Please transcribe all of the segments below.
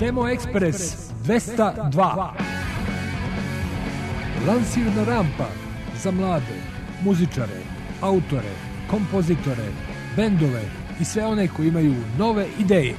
Temo Ekspres 202. Lansirna rampa za mlade, muzičare, autore, kompozitore, bendove i sve one koji imaju nove ideje.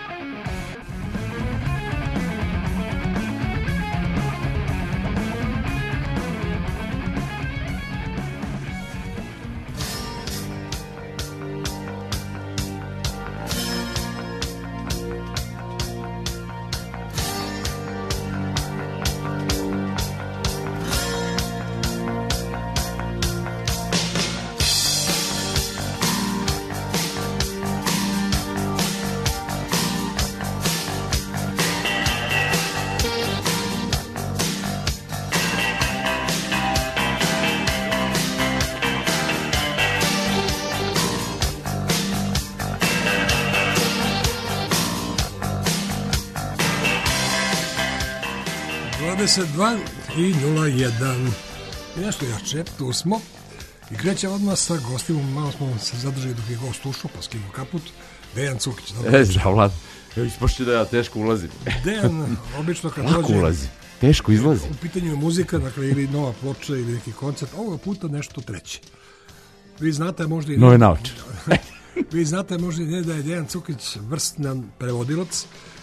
I 01 i nešto jače, tu smo i krećemo odmah sa gostima. Malo smo se zadržali dok je gost ušao, pa skinuo kaput. Dejan Cukić. Zdravo, Vlad. Ispošće da ja teško ulazim. Dejan, obično kad lako dođe ulazi, teško izlazi. U pitanju je muzika, dakle, ili nova ploča ili neki koncert, ovoga puta nešto treće. Vi znate možda i nove nauče. Vi znate možda i ne da je Dejan Cukić vrstan prevodilac.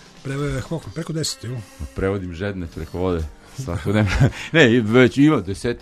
Preko 10, ili? Prevodim žedne preko vode. Svakodnevno. Ne, već ima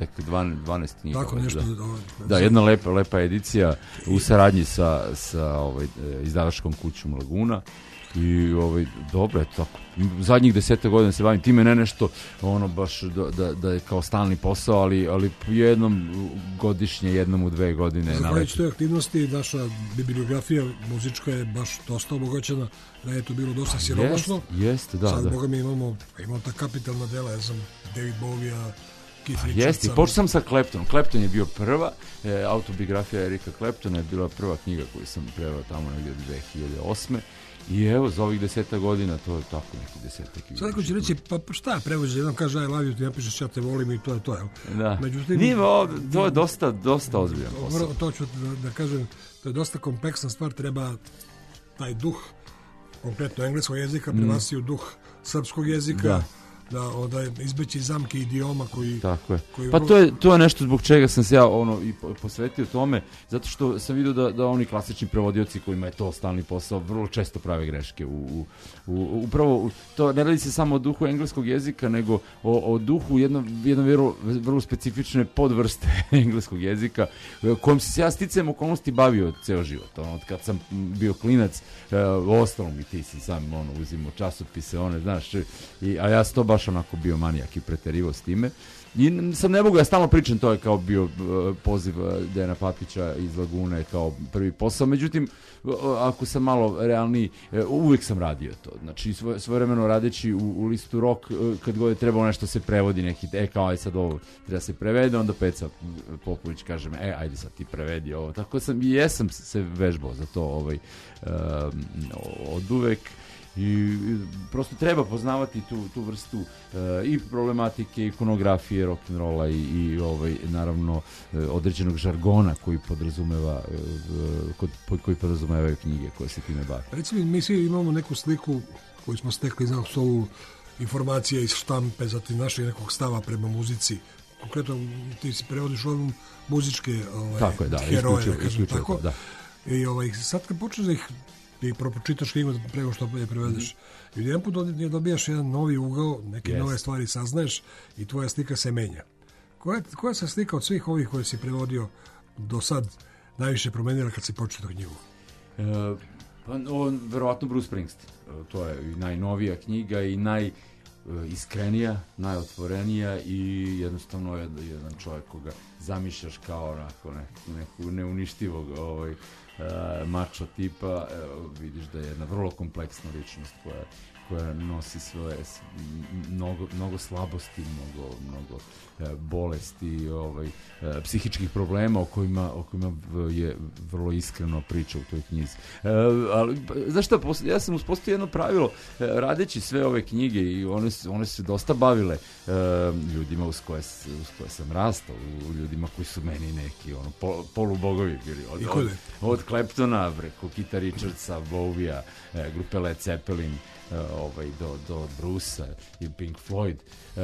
12 knjiga. Tako nešto. Da, jedna lepa edicija u saradnji sa izdavačkom kućom Laguna. I dobro je tako. Zadnjih 10 godina se bavim time, ne nešto ono baš da je kao stalni posao, ali jednom godišnje, jednom u 2 godine. Zahvaljujući toj aktivnosti, naša bibliografija muzička je baš dosta obogaćena, da je to bilo dosta siromašno. Jeste, da. Sad, boga mi imamo ta kapitalna dela, ja sam David Bowie, Keith Richards. Jeste, počeo sam sa Claptonom. Clapton je bio prva, autobiografija Erika Claptona je bila prva knjiga koju sam preveo tamo negdje od 2008. I evo, za ovih 10 godina, to je tako neki 10. Sad neko će reći, pa šta prevođe, jedan kaže I love you, ti napišeš ja te volim i to je to, jel? Da. Međutim, nije, to je dosta ozbiljan posao. To ću da kažem, to je dosta kompleksna stvar, treba taj duh, konkretno engleskog jezika, prevasi u duh srpskog jezika, da izbeći zamke idioma koji... Tako je. Pa to je nešto zbog čega sam se ja i posvetio tome, zato što sam vidio da oni klasični prevodioci kojima je to stalni posao vrlo često prave greške. Upravo, to ne radi se samo o duhu engleskog jezika, nego o duhu jedne vrlo specifične podvrste engleskog jezika, kojom se ja sticajem okolnosti bavio ceo život. Od kad sam bio klinac, ostalom i ti si sam uzimao časopise, znaš, a ja sam to baš onako bio manijak i preterivao s time. I sam ne mogu, ja stalno pričam, to je kao bio poziv Dejana Papića iz Lagune kao prvi posao, međutim, ako sam malo realniji, uvijek sam radio to. Znači, svojevremeno radeći u listu Rock, kad god je trebalo nešto se prevodi, neki, kao aj sad ovo treba se prevede, onda Peca Popović kaže me, ajde sad ti prevedi ovo. Tako sam, i jesam se vežbao za to od uvek. I prosto treba poznavati tu vrstu i problematike, ikonografije, rock'n'rolla i naravno određenog žargona koji podrazumevaju knjige koje se time bave. Recimo, mi svi imamo neku sliku koju smo stekli za ovu informacija iz štampe, zatim našeg nekog stava prema muzici. Konkretno, ti si prevodiš ovom muzičke heroje, da kažem tako. Da. I sad kad počneš da ih pročitaš knjigu prego što je prevedeš. I jedan put dobijaš jedan novi ugao, neke nove stvari saznaješ i tvoja slika se menja. Koja se slika od svih ovih koje si prevodio do sad najviše promenila kad si pročitao knjigu? Verovatno Bruce Springsteen. To je i najnovija knjiga i najiskrenija, najotvorenija i jednostavno jedan čovjek koga zamišljaš kao neku neuništivog mačo tipa, vidiš da je jedna vrlo kompleksna ličnost koja nosi svoje mnogo slabosti, mnogo bolesti, psihičkih problema o kojima je vrlo iskreno priča u toj knjizi. Ali, znaš šta, ja sam uspostavio jedno pravilo, radeći sve ove knjige i one se dosta bavile ljudima uz koje sam rastao, ljudima koji su meni neki polubogovi bili. Od Claptona, preko Kita Richardsa, Bowia, grupe Led Zeppelin, do Brucea i Pink Floyd.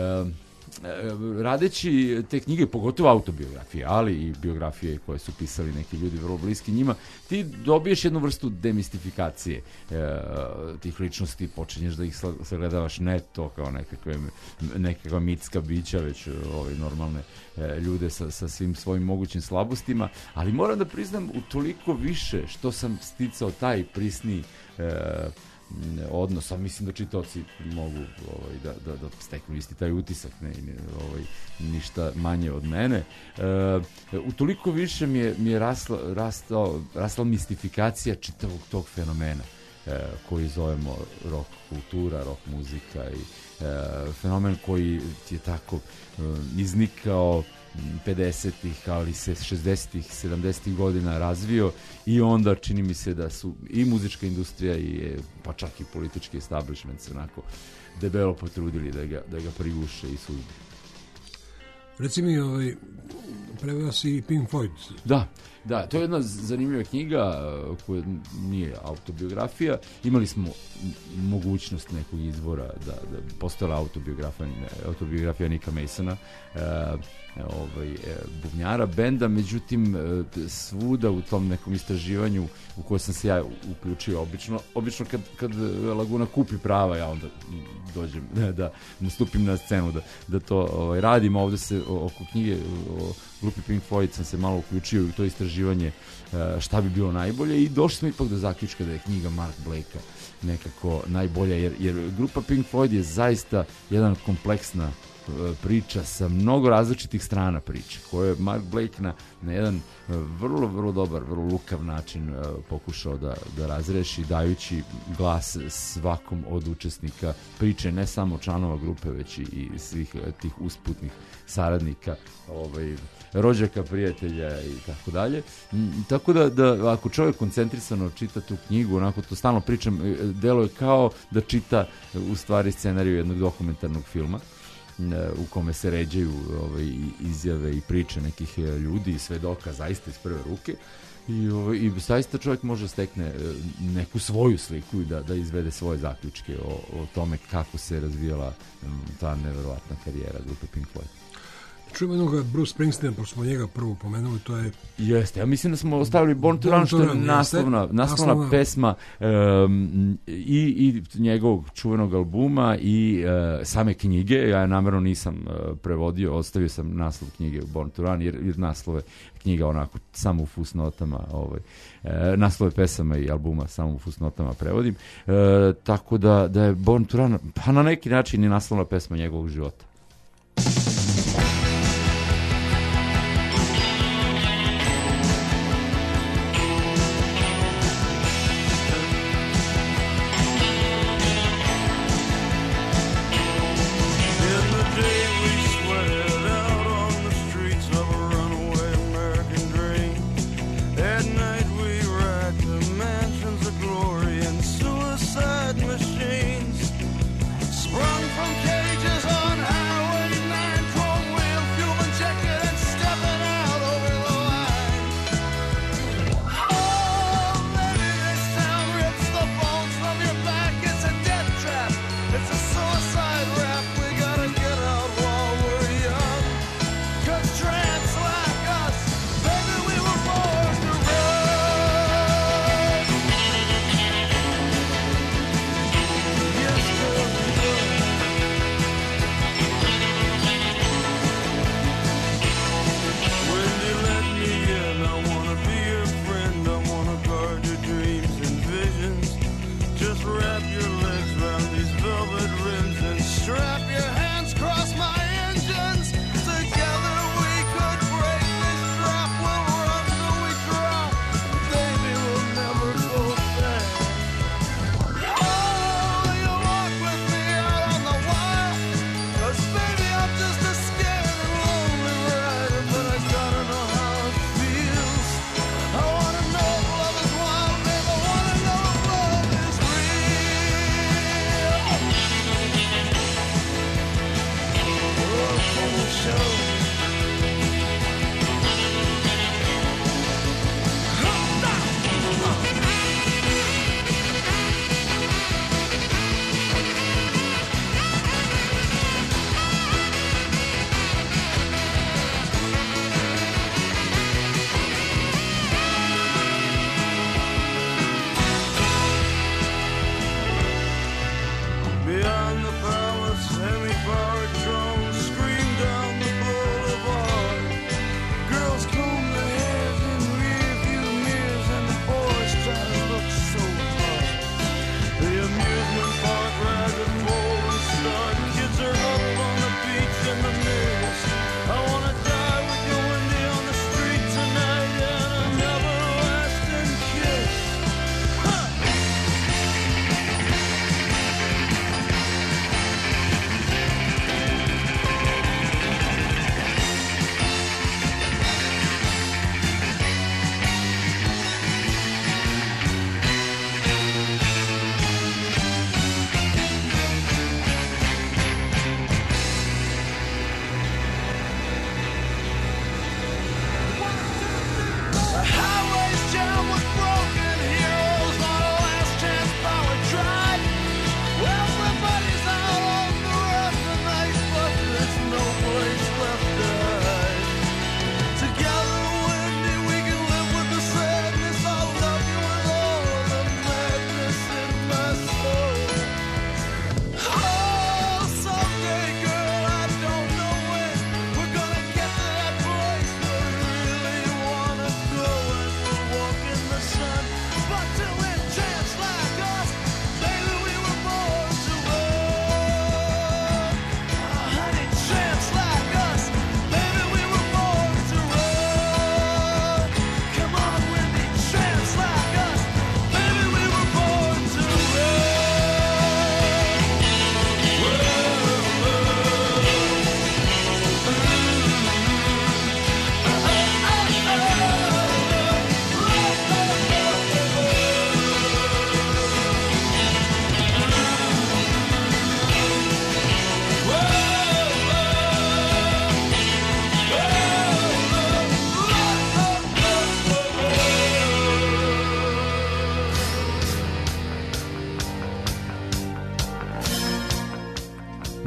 Radeći te knjige, pogotovo autobiografije, ali i biografije koje su pisali neki ljudi vrlo bliski njima, ti dobiješ jednu vrstu demistifikacije tih ličnosti, počinješ da ih sagledavaš ne to kao nekakva mitska bića, već normalne ljude sa svim svojim mogućim slabostima, ali moram da priznam utoliko više što sam sticao taj prisniji odnos, a mislim da čitaoci mogu da steknu isti taj utisak, ništa manje od mene. Utoliko više mi je rasla mistifikacija čitavog tog fenomena koji zovemo rock kultura, rock muzika i fenomen koji je tako iznikao 50-ih, ali se 60-ih, 70-ih godina razvio i onda čini mi se da su i muzička industrija i pa čak i politički establishment se onako debelo potrudili da ga priguše i suzbiju. Reci mi, preveo si Pink Floyd. Da, to je jedna zanimljiva knjiga koja nije autobiografija. Imali smo mogućnost nekog izvora da postojala autobiografija Nicka Masona, bubnjara benda, međutim svuda u tom nekom istraživanju u koje sam se ja uključio, obično kad Laguna kupi prava, ja onda dođem da nastupim na scenu da to radim. Ovde se oko knjige o grupi Pink Floyd sam se malo uključio u to istraživanje šta bi bilo najbolje i došli smo ipak do zaključka da je knjiga Mark Blakea nekako najbolja, jer grupa Pink Floyd je zaista jedan kompleksna priča sa mnogo različitih strana priče, koje je Mark Blake na jedan vrlo, vrlo dobar, vrlo lukav način pokušao da razreši, dajući glas svakom od učesnika priče, ne samo članova grupe, već i svih tih usputnih saradnika, rođaka, prijatelja i tako dalje. Tako da ako čovjek koncentrisano čita tu knjigu, onako to stalno pričam, deluje kao da čita u stvari scenariju jednog dokumentarnog filma u kome se ređaju izjave i priče nekih ljudi i svedoka zaista iz prve ruke i zaista čovjek može stekne neku svoju sliku i da izvede svoje zaključke o tome kako se razvijala ta neverovatna karijera grupe Pink Floyd. Čujemo jednog Bruce Springsteen, pošto smo njega prvo pomenuli, to je... Jeste, ja mislim da smo ostavili Born to Run, što je naslovna pesma i njegovog čuvenog albuma i same knjige. Ja namerno nisam prevodio, ostavio sam naslov knjige Born to Run, jer naslove knjiga onako samo u fusnotama, naslove pesama i albuma samo u fusnotama prevodim. Tako da je Born to Run, pa na neki način i naslovna pesma njegovog života.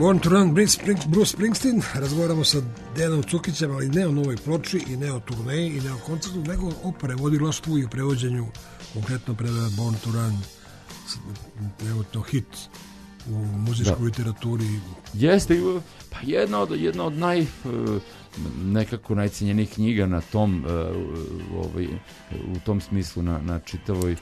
Born to Run, Bruce Springsteen. Razgovaramo sa Dejanom Cukićem, ali ne o novoj ploči i ne o turneji i ne o koncertu, nego o prevodilaštvu i prevođenju, konkretno preveda Born to Run, to hit u muzičkoj literaturi. Jeste, pa jedna od nekako najcenjenijih knjiga na tom u tom smislu na čitavoj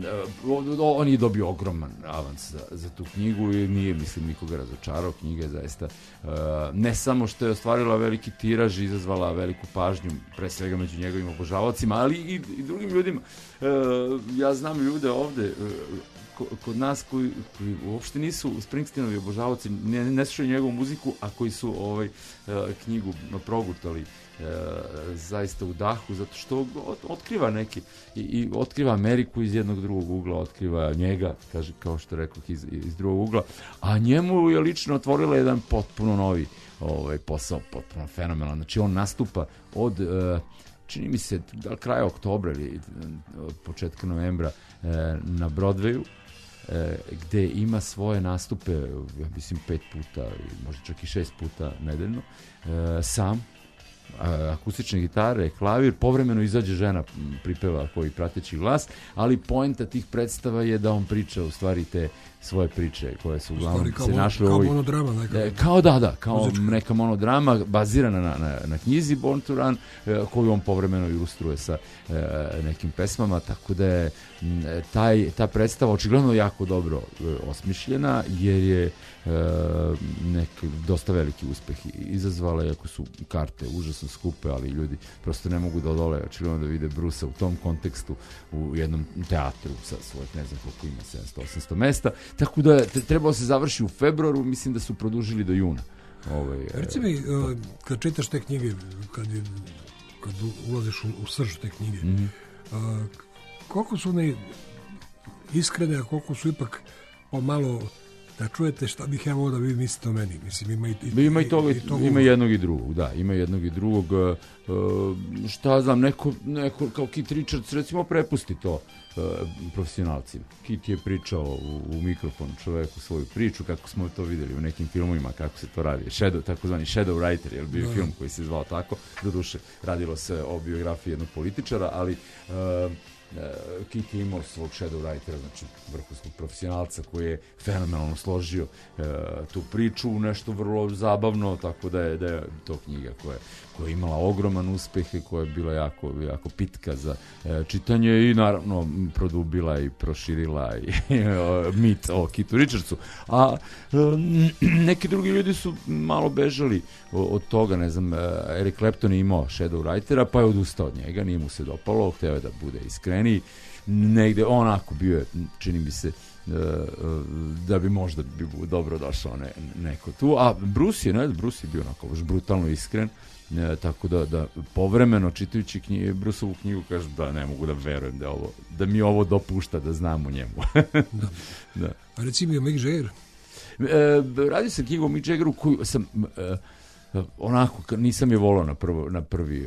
on je dobio ogroman avans za tu knjigu i nije, mislim, nikoga razočarao. Knjiga je zaista ne samo što je ostvarila veliki tiraž i izazvala veliku pažnju pre svega među njegovim obožavaocima, ali i drugim ljudima. Ja znam ljude ovde kod nas koji uopšte nisu Springsteenovi obožavaoci, ne slušaju njegovu muziku, a koji su knjigu progutali zaista u dahu, zato što otkriva neki i otkriva Ameriku iz jednog drugog ugla, otkriva njega, kaže, kao što rekoh, iz drugog ugla, a njemu je lično otvorila jedan potpuno novi posao, potpuno fenomenalan. Znači on nastupa od čini mi se kraja oktobra ili početka novembra na Broadwayu, gde ima svoje nastupe, ja mislim 5 puta, možda čak i 6 puta nedeljno, sam, akustične gitare, klavir, povremeno izađe žena, pripeva koji prateći glas, ali poenta tih predstava je da on priča u stvari te svoje priče koje su uglavnom se našle kao monodrama neka. Kao neka monodrama bazirana na knjizi Born to Run, koju on povremeno ilustruje sa nekim pesmama, tako da je ta predstava očigledno jako dobro osmišljena, jer je dosta veliki uspeh izazvala, iako su karte užasno skupe, ali ljudi prosto ne mogu da odole očigledno da vide Brusa u tom kontekstu u jednom teatru sa svojih, ne znam koliko ima, 700-800 mesta, tako da trebalo se završi u februaru, mislim da su produžili do juna. Reci mi, kad čitaš te knjige, kad ulaziš u srž te knjige, koliko su one iskrene, a koliko su ipak pomalo da čujete šta bih ja volio da vi mislite o meni. Mislim, ima jednog i drugog, da, ima jednog i drugog. Šta znam, neko kao Keith Richards, recimo, prepusti to profesionalcima. Keith je pričao u mikrofon čoveku svoju priču, kako smo to videli u nekim filmovima, kako se to radi. Takozvani Shadow Writer, je bio film koji se zvao tako. Doduše, radilo se o biografiji jednog političara, ali Keith je imao svog shadow writera, znači vrhunskog profesionalca koji je fenomenalno složio tu priču u nešto vrlo zabavno, tako da je to knjiga koja je imala ogroman uspeh i koja je bila jako pitka za čitanje i naravno produbila i proširila mit o Keithu Richardsu. A neki drugi ljudi su malo bežali od toga, ne znam, Eric Clapton je imao shadow writera, pa je odustao od njega, nije mu se dopalo, hteo je da bude iskreniji, negde onako bio je, čini mi se, da bi možda dobro došao neko tu, a Bruce je bio onako brutalno iskren, tako da povremeno čitajući Bruceovu knjigu kažem da ne mogu da verujem da mi ovo dopušta da znam o njemu. Da. A reci mi o Mick Jagger? Radio sam knjigu o Mick Jaggeru koju sam onako, nisam je volao na prvi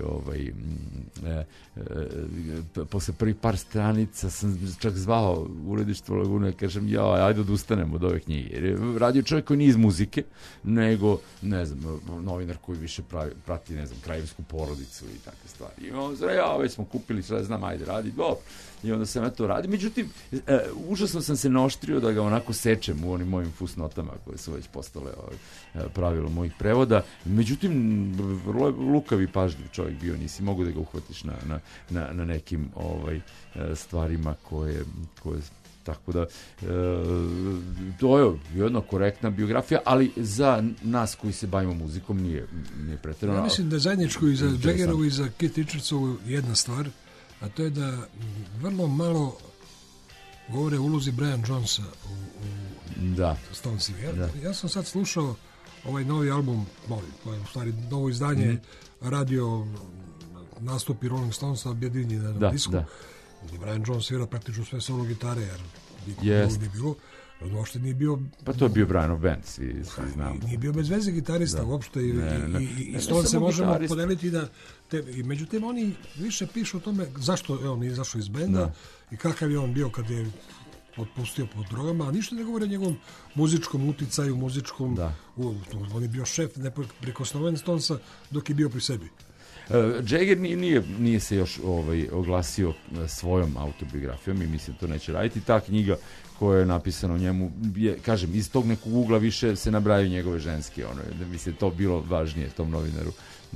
posle prvih par stranica sam čak zvao uredništvo Lagune i kažem, ajde odustanem od ove knjige, jer je radio čovjek koji nije iz muzike, nego, ne znam, novinar koji više prati, ne znam, kraljevsku porodicu i takve stvari. I on zna, već smo kupili, sve znam, ajde radi, dobro. I onda sam ja to radio. Međutim, užasno sam se naoštrio da ga onako sečem u onim mojim fusnotama koje su već postale pravilo mojih prevoda. Međutim, vrlo je lukav i pažljiv čovjek bio, nisi mogu da ga uhvatiš na nekim stvarima koje tako da to je jedna korektna biografija, ali za nas koji se bavimo muzikom nije pretjerano. Ja mislim da je zajedničko i za Jaggerovu i za Keith Richardsovu jedna stvar, a to je da vrlo malo govore o ulozi Brian Jonesa u Stonesima. Ja sam sad slušao ovaj novi album, u stvari novo izdanje radio nastupi Rolling Stonesa objedinjeni na jednom disku. Gdje Brian Jones svira praktično sve solo gitare, jer nije bilo. Uopšte nije bio... Pa to je bio Brianov band, svi znamo. Nije bio bez veze gitarista uopšte i Stone se možemo podeliti da... I međutim, oni više pišu o tome zašto je on izašao iz benda i kakav je on bio kad je otpustio pod drogama, a ništa ne govori o njegovom muzičkom uticaju, muzičkom... Da. On je bio šef neprikosnoven Stonesa dok je bio pri sebi. Jagger nije se još oglasio svojom autobiografijom i mislim to neće raditi. Ta knjiga koja je napisana o njemu, kažem, iz tog nekog ugla više se nabrajaju njegove ženske, da mi se to bilo važnije tom novinaru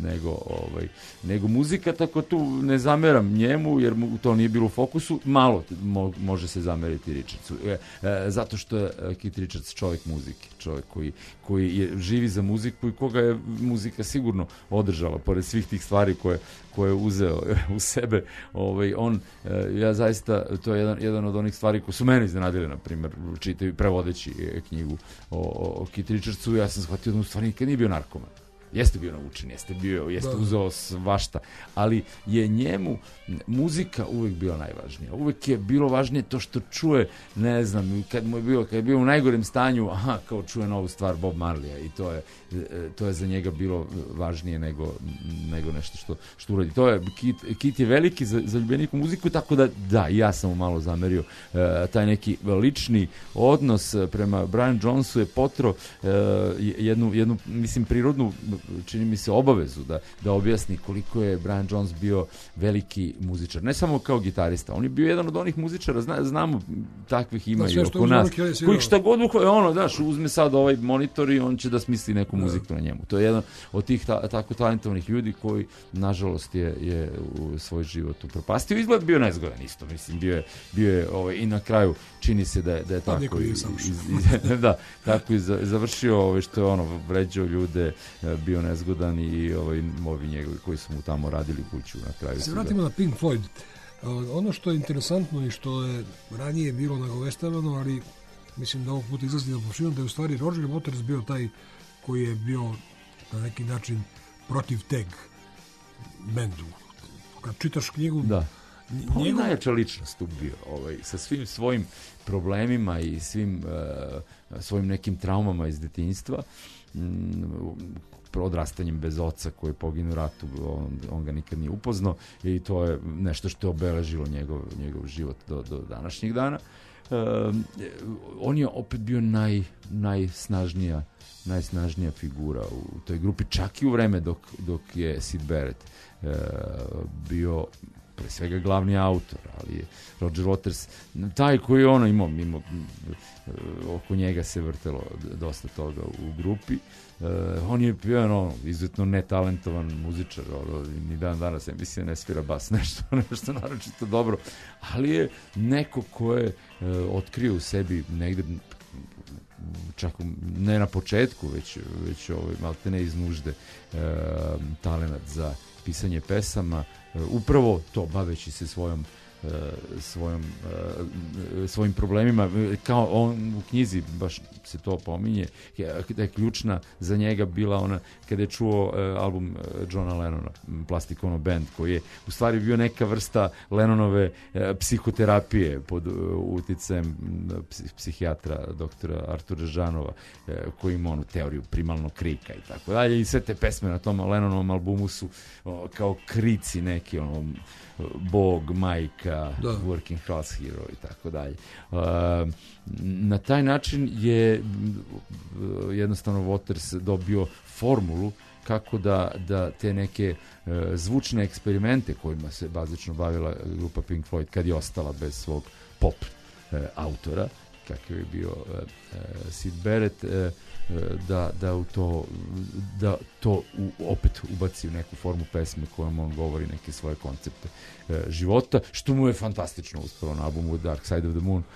nego muzika, tako tu ne zameram njemu, jer mu to nije bilo u fokusu, malo može se zameriti Richardsu, zato što je Keith Richards čovjek muzike, čovjek koji živi za muziku i koga je muzika sigurno održala, pored svih tih stvari koje je uzeo u sebe, ja zaista, to je jedan od onih stvari koje su mene iznenadile, na primjer, prevodeći knjigu o Keith Richardsu, ja sam shvatio da u stvari nikad nije bio narkoman. Jeste bio naučen, jeste uzeo svašta, ali je njemu muzika uvijek bila najvažnija. Uvijek je bilo važnije to što čuje, ne znam, kad je bio u najgorem stanju, kao čuje novu stvar Bob Marleya i to je za njega bilo važnije nego nešto što uradi. To je, Keith je veliki zaljubljenik u muziku, tako da, ja sam mu malo zamerio taj neki lični odnos prema Brian Jonesu je potro jednu, mislim, prirodnu, čini mi se, obavezu da objasni koliko je Brian Jones bio veliki muzičar. Ne samo kao gitarista, on je bio jedan od onih muzičara, znamo, takvih ima i oko nas, kojih šta god uzme sad ovaj monitor i on će da smisli neku muziku na njemu. To je jedan od tih tako talentovanih ljudi koji, nažalost, je u svoj život upropastio. Izgled bio nezgodan isto, mislim, bio je i na kraju čini se da je tako tako i završio, što je vređao ljude, bio nezgodan i ovi njegovi koji su mu tamo radili kuću na kraju. Se vratimo na Pink Floyd. Ono što je interesantno i što je ranije bilo nagoveštavano, ali mislim da ovog puta izlazi na površinu, da je u stvari Roger Waters bio taj koji je bio na neki način protiv teg bendu. Kad čitaš knjigu... Da. On je najjača ličnost tu bio, sa svim svojim problemima i svim svojim nekim traumama iz detinjstva, odrastanjem bez oca koji je poginuo u ratu, on ga nikad nije upoznao i to je nešto što je obeležilo njegov život do današnjih dana. On je opet bio najsnažnija figura u toj grupi, čak i u vreme dok je Syd Barrett bio pre svega glavni autor, ali je Roger Waters taj koji je imao oko njega se vrtelo dosta toga u grupi. On je bio izuzetno netalentovan muzičar, ni dan danas mislim ne svira bas, nešto naročito dobro, ali je neko ko je otkrio u sebi negde, čak ne na početku, već maltene iz nužde, talenat za pisanje pesama, upravo to baveći se svojim problemima, kao on u knjizi baš se to pominje, da je ključna za njega bila ona kada je čuo album Johna Lennona, Plastic Ono Band, koji je u stvari bio neka vrsta Lennonove psihoterapije pod uticajem psihijatra doktora Artura Žanova, koji ima onu teoriju primalnog krika i tako dalje, i sve te pesme na tom Lennonovom albumu su kao krici neki, Bog, majka, working class hero i tako dalje. Na taj način je jednostavno Waters dobio formulu kako da te neke zvučne eksperimente kojima se bazično bavila grupa Pink Floyd kad je ostala bez svog pop autora, kakav je bio Syd Barrett, da to opet ubaci u neku formu pesme kojom on govori neke svoje koncepte života, što mu je fantastično uspelo na albumu Dark Side of the Moon,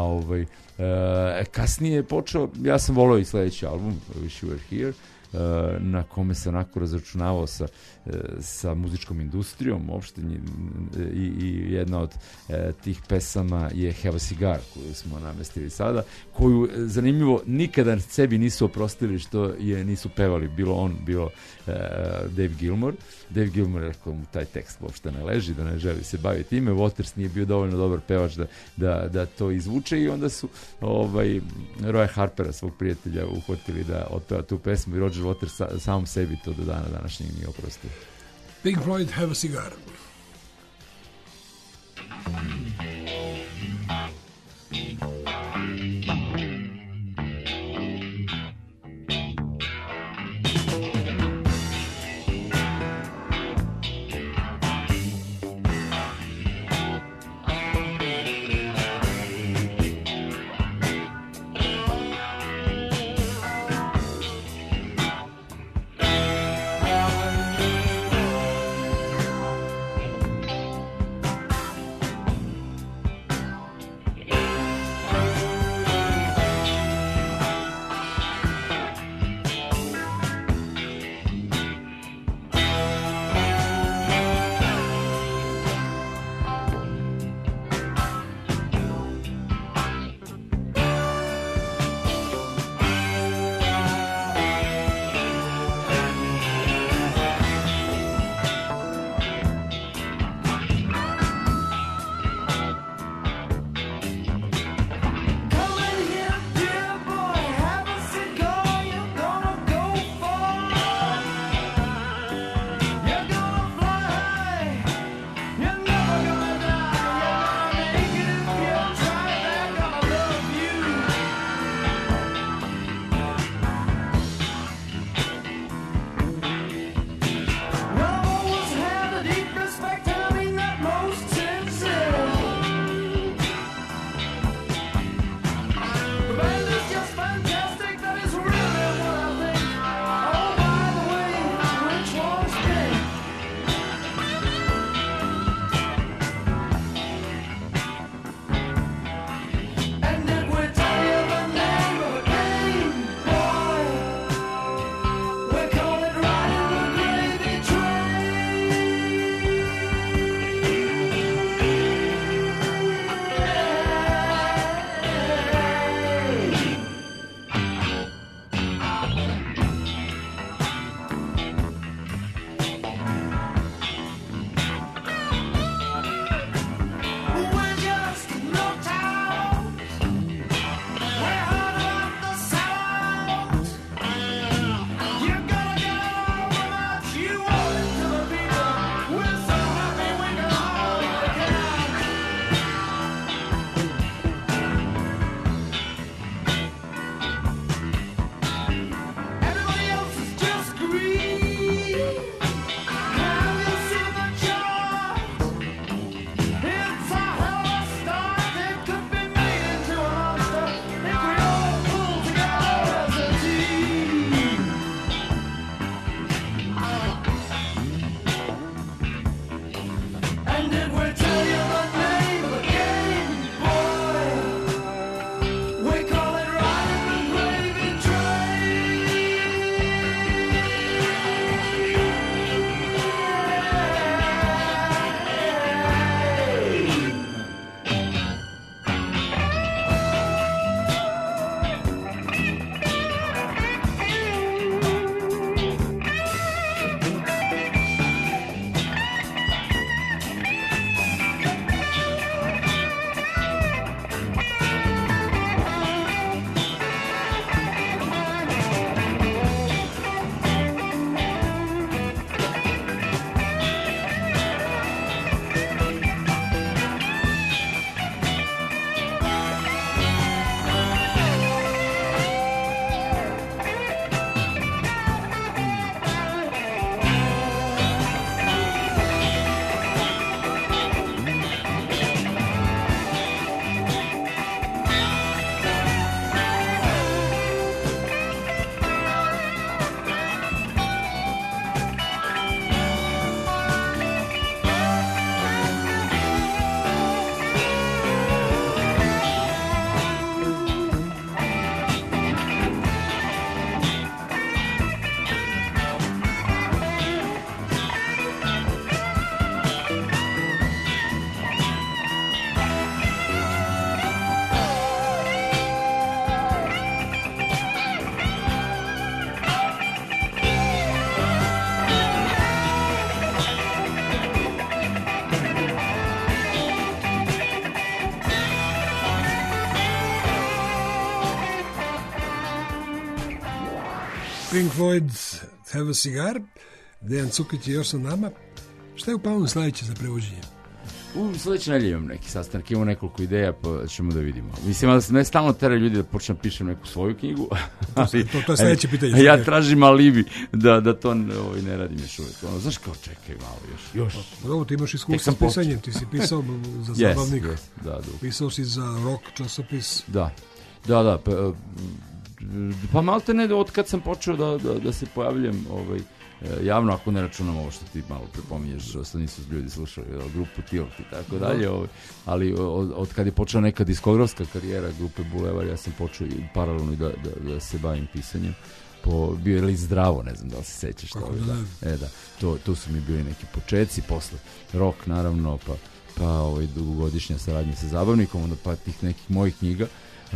a kasnije je počeo, ja sam volio i sledeći album Wish You Were Here, na kome se onako razračunavao sa muzičkom industrijom uopšte, i jedna od tih pesama je Have a Cigar, koju smo namestili sada, koju, zanimljivo, nikada sebi nisu oprostili što je nisu pevali, bilo on, bilo Dave Gilmour. Dave Gilmour je rekao mu taj tekst uopšte ne leži, da ne želi se baviti time. Waters nije bio dovoljno dobar pevač da to izvuče, i onda su Roya Harpera, svog prijatelja, uhvatili da otpeva tu pesmu, i Roger Waters samom sebi to do dana današnjeg nije oprostio. Pink Floyd, Have a Cigar. Thank you. Pink Floyd, Have a Cigar. Dejan Cukić je još sa nama. Šta je u planu sledeće za prevođenje? U sledeće nedelje imam neki sastanak, imamo nekoliko ideja, pa ćemo da vidimo. Mislim, da me stalno teraju ljudi da počnem pišem neku svoju knjigu. To je sledeće pitanje. Ja tražim alibi da to ne radim još uvijek. Znaš kao, čekaj malo još. Dobro, ti imaš iskustvo s pisanjem, ti si pisao za zabavnik. Da. Pisao si za rock časopis. Da. Pa malte ne, od kad sam počeo da se pojavljam javno, ako ne računam ovo što ti malo prepominješ, što nisu ljudi slušali grupu Tilt i tako dalje, ali od kad je počela neka diskografska karijera grupe Bulevar, ja sam počeo paralelno da se bavim pisanjem. Bio je list Zdravo, ne znam da li se sećaš. Tu su mi bili neki početci, posle rock naravno, pa dugogodišnja saradnja sa Zabavnikom, onda pa tih nekih mojih knjiga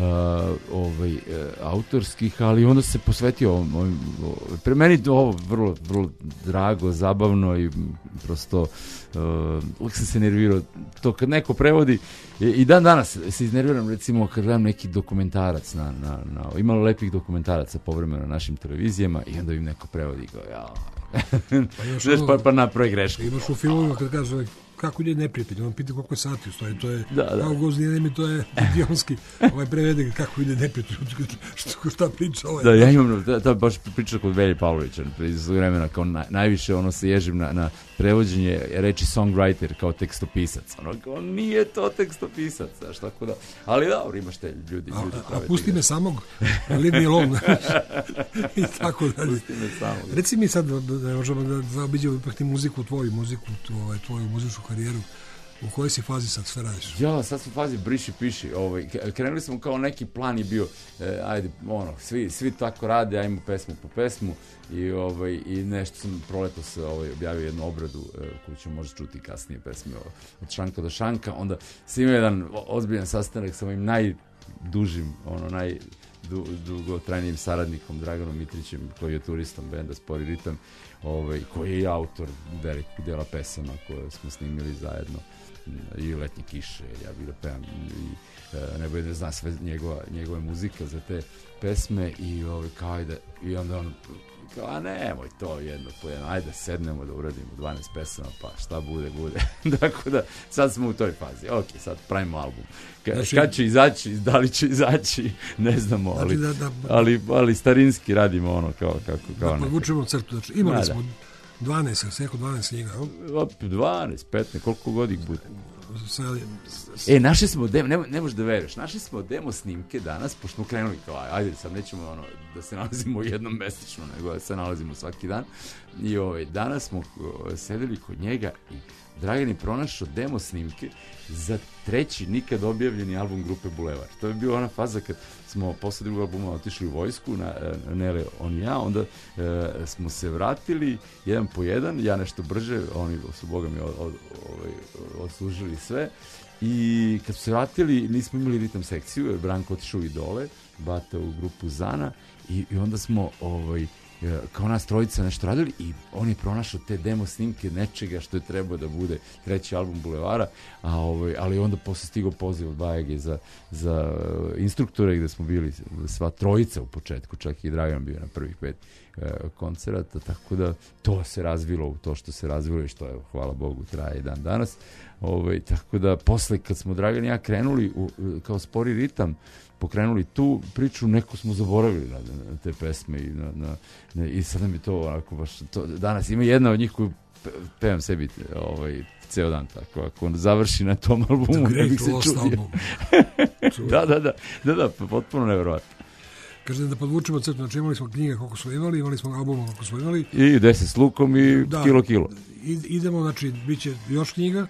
autorskih, ali onda se posvetio pre meni ovo vrlo, vrlo drago, zabavno i prosto uvijek sam se nervirao to kad neko prevodi i dan danas se iznerviram recimo kad gledam neki dokumentarac imalo lepih dokumentaraca povremeno na našim televizijama i onda im neko prevodi i kao pa napravi grešku. Imaš u filmovima kad kaže kako ide neprijatelj, on pita koliko je sati u stvari, to je kao Gozdinemi, to je idionski, prevede kako ide neprijatelj, šta priča ovaj. Da, ja imam, baš priča kod Velje Pavlovića, iz vremena, kao najviše se ježim na prevođenje reči songwriter kao tekstopisac, kao nije to tekstopisac, znaš, tako da, ali dobro, imaš te ljudi a pusti me samog, leave me alone, i tako dalje. Pusti me samog. Reci mi sad, da možemo da zaobiđemo ipak ti muziku, tvoju muzičku karijeru, u kojoj si fazi sad sve radiš? Ja, sad smo u fazi briši piši, krenuli smo kao neki plan je bio, ajde, svi tako rade, ajmo pesmu po pesmu i nešto sam proleto se objavio jednu obradu koju ću možda čuti kasnije pesme od šanka do šanka, onda sam imao jedan ozbiljan sastanak sa mojim najdužim, najdugotrajnijim saradnikom Draganom Mitrićem, koji je turistom benda Spori ritam, koji je i autor velikog dela pesama koje smo snimili zajedno, i Letnje kiše, ja bih da pevam i ne bude da zna sve njegove muzike za te pesme i onda on kao, nemoj to jedno po jedno, ajde sednemo da uradimo 12 pesama, pa šta bude. Tako da, sad smo u toj fazi. Ok, sad pravimo album. Kad će izaći, da li će izaći, ne znamo, ali starinski radimo kako da podvučemo crtu. Znači, imali smo 12 knjiga. 12, 15, koliko god ih bude. Našli smo ne možeš da veruješ, našli smo demo snimke danas, pošto smo krenuli kao, ajde, sad nećemo da se nalazimo jednom mesečno, nego da se nalazimo svaki dan. I danas smo sedeli kod njega i Dragan je pronašao demo snimke za 3. nikad objavljeni album grupe Bulevar. To je bila ona faza kad smo posle drugog albuma otišli u vojsku na Nele on ja, onda smo se vratili jedan po jedan, ja nešto brže, oni su boga mi odslužili sve i kad su se vratili nismo imali ritam sekciju jer Branko otišao i dole, Bata u grupu Zana i onda smo kao nas trojica nešto radili i on je pronašao te demo snimke nečega što je trebao da bude 3. album Bulevara, ali onda posle stigao poziv od Bajage za instruktore gde smo bili sva trojica u početku, čak i Dragan bio na prvih 5 koncerata, tako da to se razvilo u to što se razvilo i što je, hvala Bogu, traje i dan danas. Tako da posle kad smo Dragan i ja krenuli kao Spori ritam, pokrenuli tu priču, neko smo zaboravili na te pesme i sad nam je to onako baš danas ima jedna od njih koju pevam sebi ceo dan, tako ako završi na tom albumu ne bih se čudio. Da, potpuno nevjerovatno. Kažem da podvučemo crtu, znači imali smo knjiga koliko smo imali smo albuma koliko smo imali. I 10 s lukom i kilo. Idemo, znači, bit će još knjiga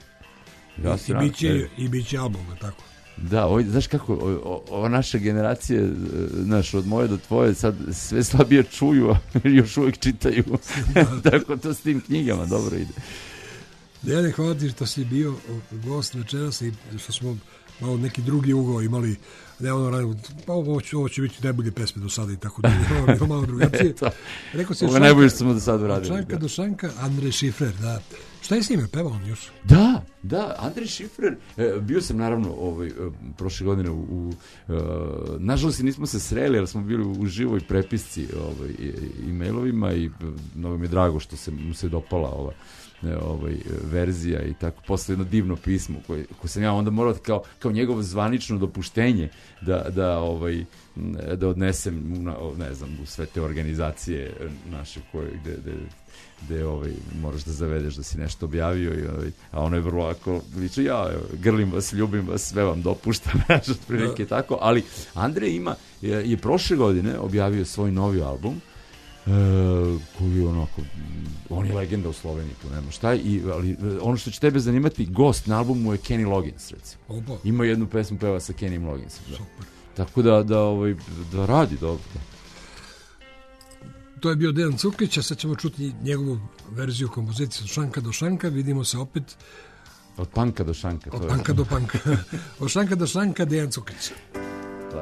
i bit će album, tako. Da, znaš kako, ova naša generacija, od moje do tvoje, sad sve slabije čuju, a još uvijek čitaju. Tako to s tim knjigama dobro ide. Dejane, hvala ti što si bio gost večeras i što smo malo neki drugi ugao imali, pa ovo će biti najbolje pesme do sada i tako da je malo drugačije. Ovo je najbolje što smo do sada uradili. Šanka do šanka, Andrej Šifrer, da. Šta je s njime, peva on još? Da, Andrej Šifrer, bio sam naravno prošle godine nažalost nismo se sreli, ali smo bili u živoj prepisci e-mailovima i mnogo mi je drago što mu se dopala ova verzija i tako, posle jedno divno pismo koje sam ja onda morao kao njegovo zvanično dopuštenje da odnesem ne znam, u sve te organizacije naše gde moraš da zavedeš da si nešto objavio a ono je vrlo ako liče, ja grlim vas, ljubim vas, sve vam dopuštam, prilike tako, ali Andrej je prošle godine objavio svoj novi album koji je onako, on je legenda u Sloveniji, tu nema šta, ali ono što će tebe zanimati, gost na albumu je Kenny Loggins, recimo. Ima jednu pesmu peva sa Kenny Logginsom. Super. Tako da radi dobro. To je bio Dejan Cukić, a sad ćemo čuti njegovu verziju kompozicije od šanka do šanka, vidimo se opet od panka do šanka. Od panka do panka. Od šanka do šanka, Dejan Cukić. Da.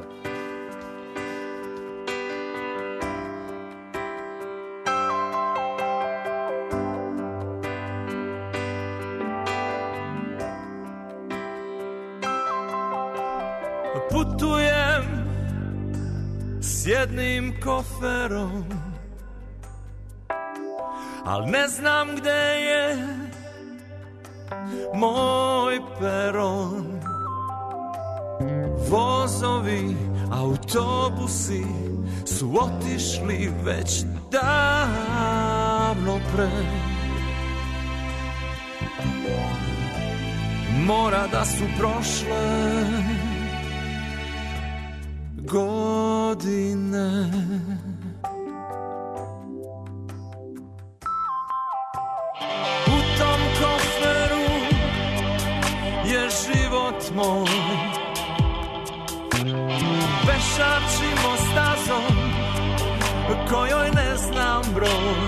Putujem s jednim koferom, al ne znam gde je moj peron. Vozovi, autobusi su otišli već davno pre. Mora da su prošle godine. U tom koferu je život moj, pešačimo stazom kojoj ne znam broj.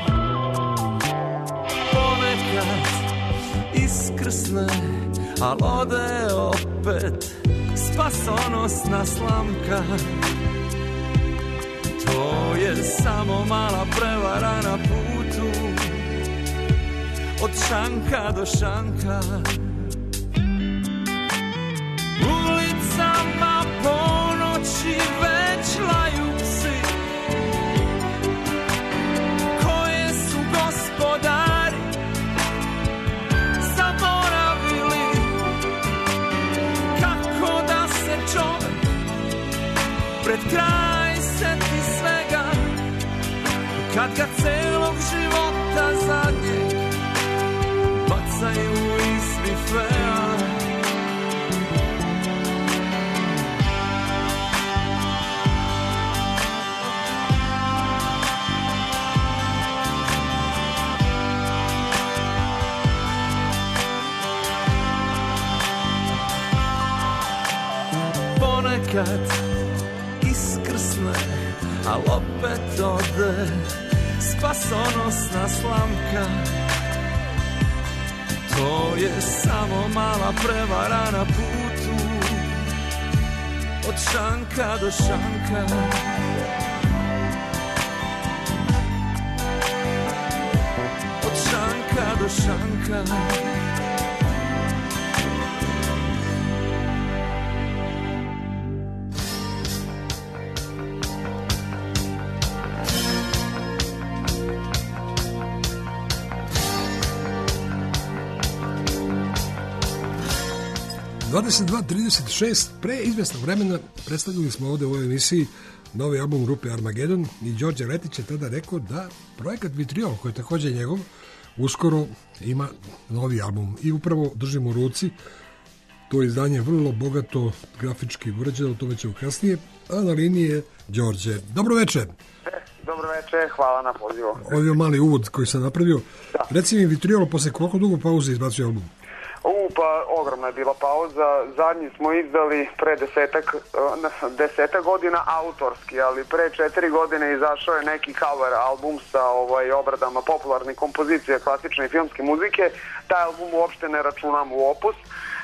Ponekad iskrsne, al ode opet spasonosna slamka. To je samo mala prevara na putu od šanka do šanka. Ulicama ponoći već laju psi, koje su gospodari zaboravili kako da se čovek pred kraj seti svega, kad ga celog života zadnjeg bacaju iz bifea. Ponekad iskrsne, al opet ode spasonosna slamka. To je samo mala prevara na putu od šanka do šanka. Od šanka do šanka. U 22:36 pre izvesnog vremena predstavili smo ovde u ovoj emisiji novi album grupe Armageddon i Đorđe Letić je tada rekao da projekat Vitriol, koji je takođe njegov, uskoro ima novi album i upravo držimo u ruci. To izdanje je vrlo bogato grafički urađeno, o tome ćemo kasnije, a na liniji je Đorđe. Dobro večer. Dobro večer, hvala na pozivu. Ovo je mali uvod koji sam napravio. Da. Reci mi, Vitriol posle koliko dugo pauze izbacio album? Pa ogromna je bila pauza. Zadnji smo izdali pre 10 godina autorski, ali pre 4 godine izašao je neki cover album sa obradama popularnih kompozicija klasične i filmske muzike. Taj album uopšte ne računam u opus.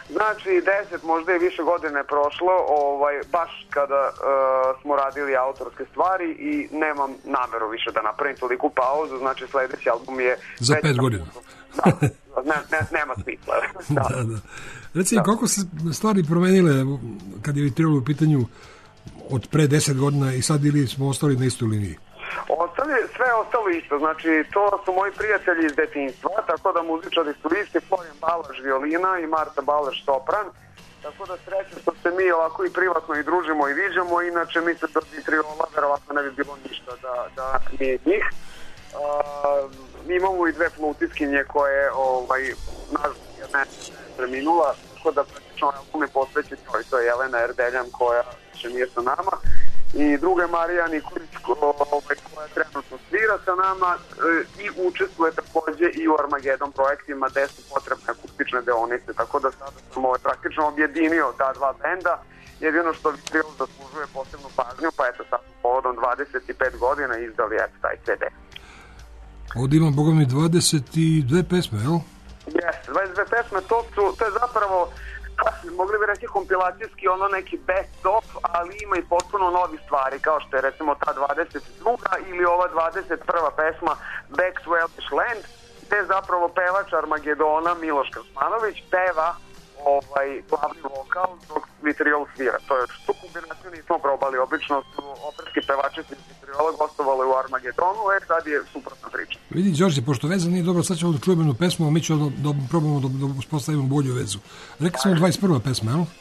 Znači 10, možda i više godine prošlo, baš kada smo radili autorske stvari i nemam nameru više da napravim toliku pauzu, znači sledeći album je... Za 5 godina. Da, nema smisla. Da. Reci, kako se stvari promenile kad je Vitriol u pitanju od pre 10 godina i sad ili smo ostali na istoj liniji? Sve je ostalo isto, znači to su moji prijatelji iz detinjstva, tako da muzičari su isti, Florian Balaš violina i Marta Balaš sopran, tako da sreće što se mi ovako i privatno i družimo i viđamo, inače mi se do Vitriola verovatno ne bi bilo ništa da nije njih. Mi imamo i 2 flutiskinje koje, nažalost, jedna je preminula, tako da praktično album je posvećen njoj, to je Jelena Erdeljan koja više nije sa nama. I druga je Marija Nikolić koja trenutno svira sa nama i učestvuje takođe i u Armagedon projektima gde su potrebne akustične deonice, tako da sada sam praktično objedinio ta 2 benda. Jedino što Vitriol zaslužuje posebnu pažnju, pa eto sad povodom 25 godina izdali taj CD. Ovdje imam, boga mi, 22 pesme, jel? Jeste, 22 pesme, to je zapravo... mogli bi reći kompilacijski neki best of, ali ima i potpuno novi stvari, kao što je recimo ta 22. ili ova 21. pesma Back to Elvish Land, gde zapravo pevač Armagedona Miloš Krasmanović peva glavni vokal dok Vitriol svira. To je što kombinaciju nismo probali, obično su operski pevači iz Vitriola gostovali u Armagedonu, sad je suprotna priča. Vidi, Đorđe, pošto veza nije dobro, sad ćemo da čujemo jednu pesmu, a mi ćemo da probamo da uspostavimo bolju vezu. Rekli smo 21. pesma, jel?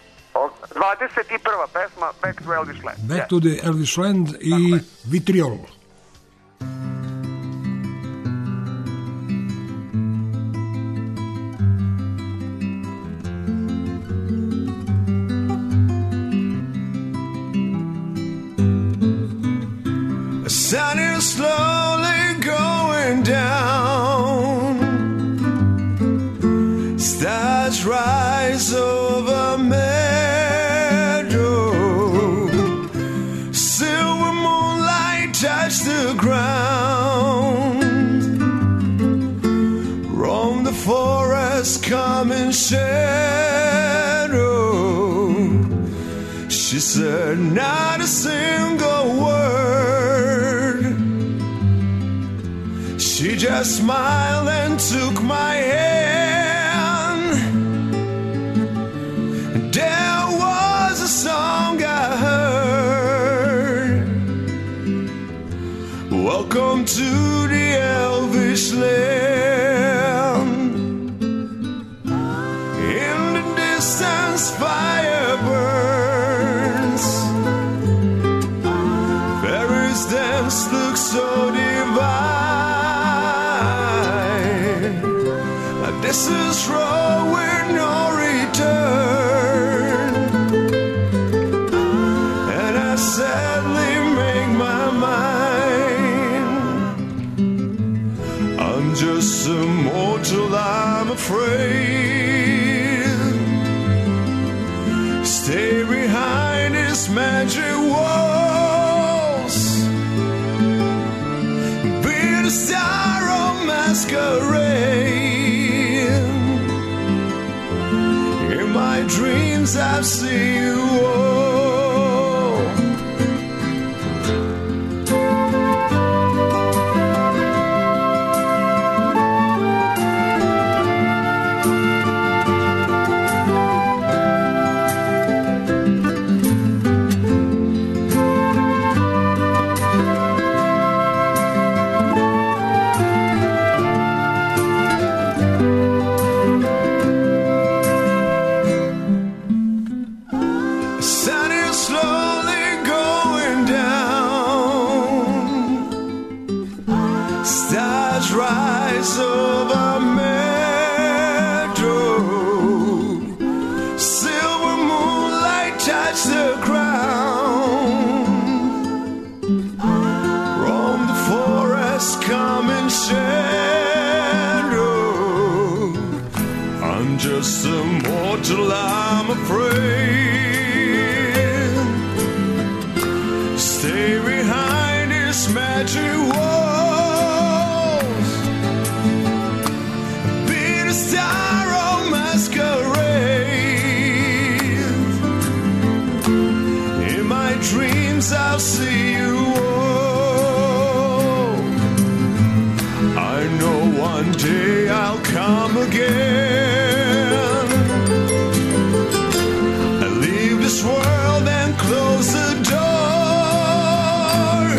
21. pesma Back to Elvish Land. Back to the Elvish Land i Vitriol. Sun is slowly going down, stars rise over meadow, silver moonlight touch the ground, roam the forest, come in shadow. She said not a single word, she just smiled and took my hand. There was a song I heard, welcome to the Elvish Land. In the distance fire burns, fairies dance look so divine. This is road with no return, and I sadly make my mind. I'm just a mortal, I'm afraid. Stay behind these magic walls, be the star of masquerade. In my dreams I see you all. Just a mortal, I'm afraid. Stay behind his magic walls, be the star of masquerade. see you. Oh, I know one day I'll come again. I leave this world and close the door.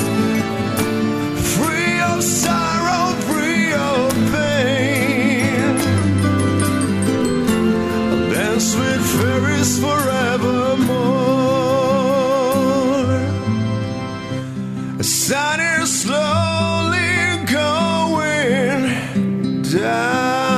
Free of sorrow, free of pain. I'll dance with fairies forevermore. The sun is slowly going down.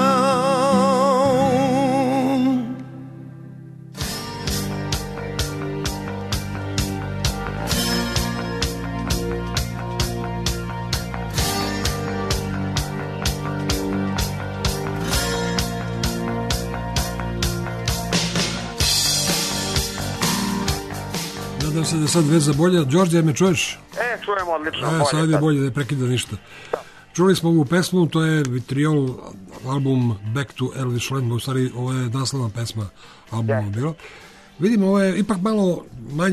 Nadam se da je sad veza bolja. Đorđe, me čuješ? Čujem odlično. Bolje, sad je bolje, ne prekida ništa. Da. Čuli smo ovu pesmu, to je Vitriol, album Back to Elvis Land, u stvari ovo je naslovna pesma albuma bila. Vidimo, ovo je ipak malo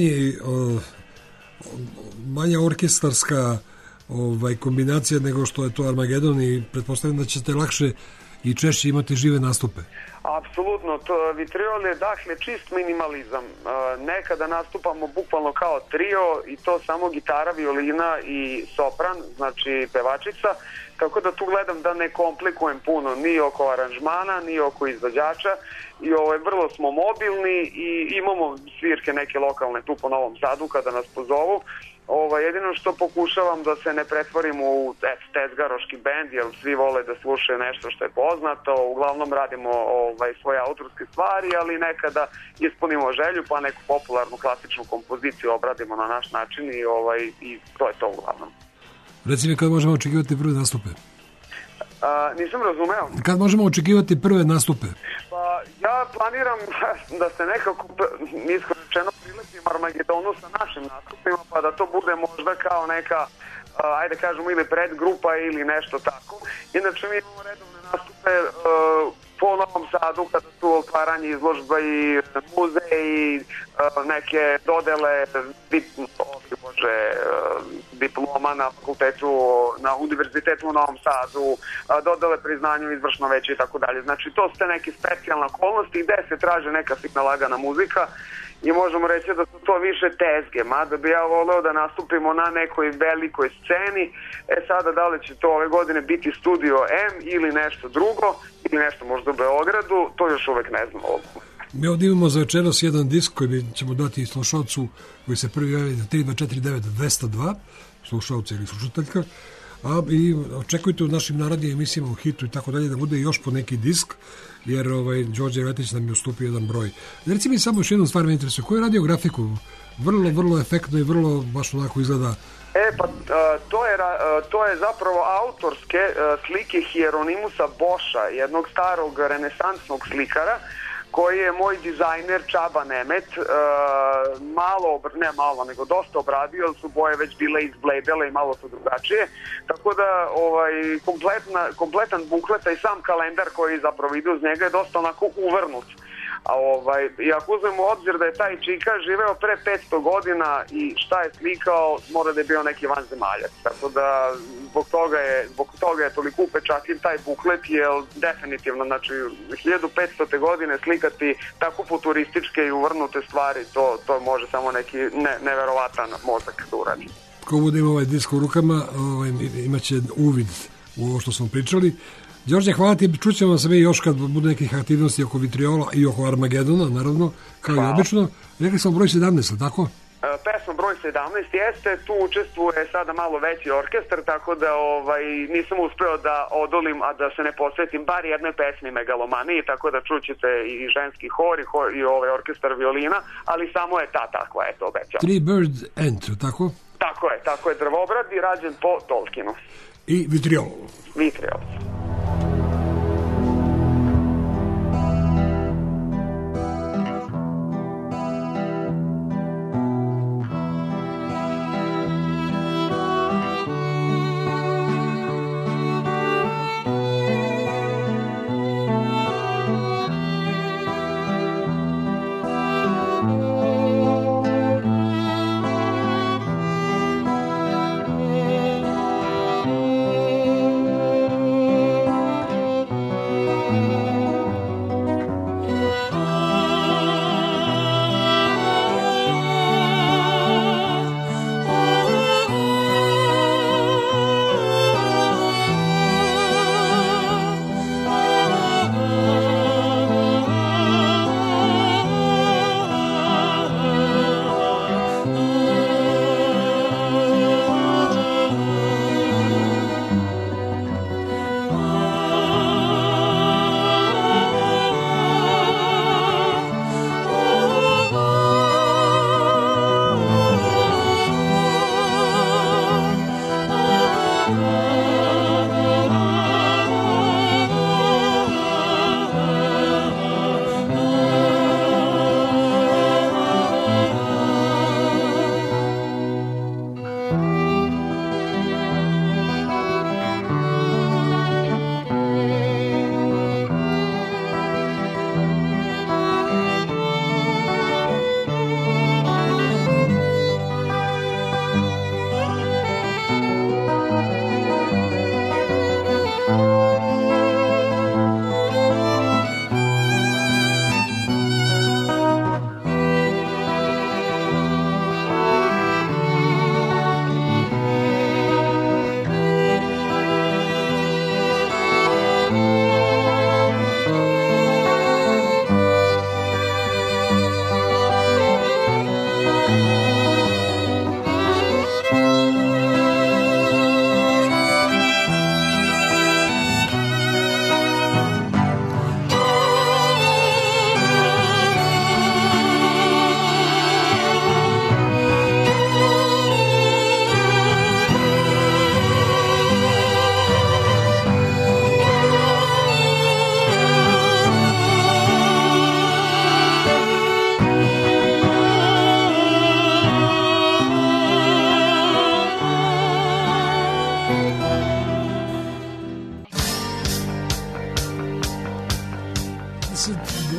manja orkestarska kombinacija nego što je to Armagedon i pretpostavljam da ćete lakše i češće imati žive nastupe. Apsolutno, Vitriol je dakle čist minimalizam. Nekada nastupamo bukvalno kao trio i to samo gitara, violina i sopran, znači pevačica, tako da tu gledam da ne komplikujem puno ni oko aranžmana, ni oko izvođača i vrlo smo mobilni i imamo svirke neke lokalne tu po Novom Sadu kada nas pozovu. Jedino što pokušavam da se ne pretvorim u tezgaroški bend, jer svi vole da slušaju nešto što je poznato. Uglavnom radimo svoje autorske stvari, ali nekada ispunimo želju pa neku popularnu klasičnu kompoziciju obradimo na naš način i to je to uglavnom. Reci mi, kad možemo očekivati prve nastupe? Nisam razumeo. Kad možemo očekivati prve nastupe? Pa ja planiram da se nekako iskreno prilepim Armagedonu sa našim nastupima, pa da to bude možda kao neka, ajde kažemo, ili predgrupa ili nešto tako. Inače mi imamo redovne nastupe po Novom Sadu kada su otvaranje izložba i muzeji, neke dodele diploma na fakultetu, na univerzitetu u Novom Sadu, dodele priznanju izvršno veće i tako dalje. Znači to su te neke specijalne okolnosti gde se traže neka fina lagana muzika i možemo reći da su to više tezge, mada bi ja voleo da nastupimo na nekoj velikoj sceni. Sada da li će to ove godine biti Studio M ili nešto drugo, ili nešto možda u Beogradu, to još uvek ne znam ovdje. Mi ovdje imamo za večeras jedan disk koji ćemo dati slušalcu koji se prvi javi na 3249-202, slušalca ili slušateljka, i očekujte u našim narodnim emisijama u Hitu i tako dalje da bude još po neki disk, jer Đorđe Vetić nam je ustupio jedan broj. Reci mi samo još jednu stvar me interesuje, koju je radio grafiku? Vrlo efektno i vrlo baš onako izgleda. To je zapravo autorske slike Hieronymusa Boscha, jednog starog renesansnog slikara, koji je moj dizajner Čaba Nemet dosta obradio, jer su boje već bile izbledele i malo su drugačije, tako da kompletan buklet i sam kalendar koji zapravo ide uz njega je dosta onako uvrnut. I ako uzmemo obzir da je taj čika živeo pre 500 godina i šta je slikao, mora da je bio neki vanzemaljac, tako da zbog toga je toliko upečatljiv taj buklet, jer definitivno, znači 1500. godine slikati tako futurističke i uvrnute stvari, to može samo neki neverovatan mozak da uradi. Ko bude ima ovaj disk u rukama, imaće uvid u ovo što smo pričali. Đorđe, hvala ti, čućemo se još kad bude nekih aktivnosti oko Vitriola i oko Armagedona, naravno, kao i obično. Rekli smo broj 17, tako? Pesma broj 17 jeste, tu učestvuje sada malo veći orkestar, tako da nisam uspeo da odolim, a da se ne posvetim bar jednoj pesmi Megalomaniji, tako da čućete i ženski hor i orkestar violina, ali samo je takva, eto, obećao. Three Birds Ent, tako? Tako je, drvobrad i rađen po Tolkienu. I Vitriol. Vitriol.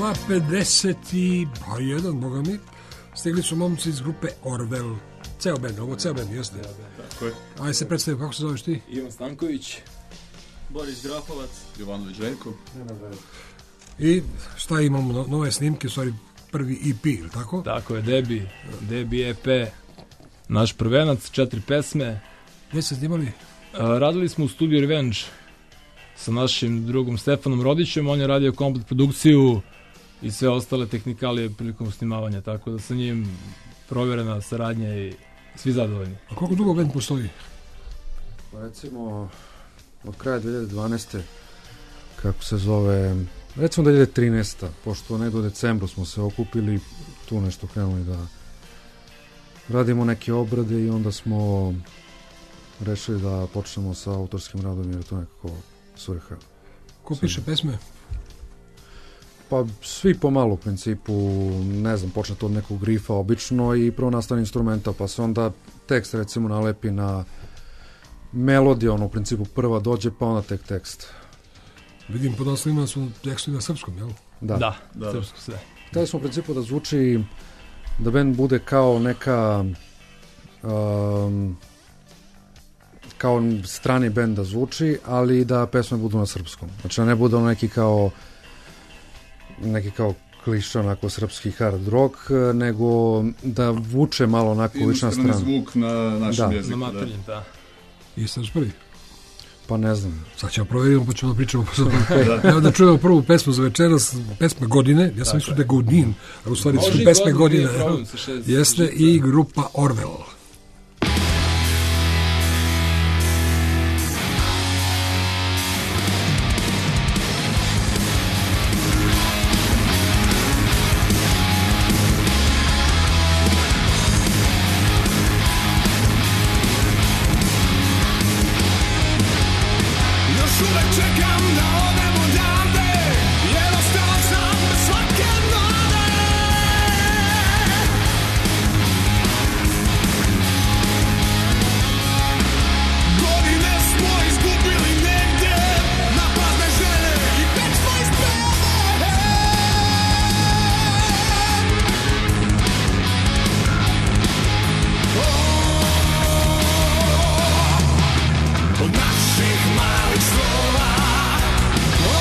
2:51, boga mi. Stigli su momci iz grupe Orwell. Ceo band, jeste? Tako je. Ajde se predstavi, kako se zoveš ti? Ivan Stanković, Boris Grafovac, Jovanović Željko. I šta imamo, nove snimke, stvari prvi EP, ili tako? Tako je, Debi EP, naš prvenac, 4 pesme. Gdje se snimali? Radili smo u studiju Revenge sa našim drugom Stefanom Rodićem, on je radio komplet produkciju i sve ostale tehnikalije prilikom snimavanja, tako da sa njim provjerena saradnja i svi zadovoljni. A koliko dugo band postoji? Pa recimo od kraja 2012. kako se zove, recimo 2013. pošto negdje u decembru smo se okupili, tu nešto krenuli da radimo neke obrade i onda smo rešili da počnemo sa autorskim radom jer je to nekako svrha. Ko piše pesme? Pa svi pomalo u principu, ne znam, počne to od nekog rifa obično i prvo nastane instrumenta, pa se onda tekst recimo nalepi na melodiju, ono u principu prva dođe pa onda tek tekst. Vidim po naslovima su tekstu na srpskom, jel? Da, srpsko sve. Hteli smo u principu da zvuči, da band bude kao neka kao strani band da zvuči, ali da pesme budu na srpskom. Znači da ne bude neki kao kliša onako srpski hard rock, nego da vuče malo onako lična strana. Inostrani zvuk na našem jeziku. Na materinjem, da. Jeste još prvi? Pa ne znam. Sad ćemo provjeriti, pa ćemo da pričamo. Evo da čujemo prvu pesmu za večeras, pesma godine, ja sam mislio da je Godin, a u stvari su pesme godine. Jeste i grupa Orwell. Od naših malih slova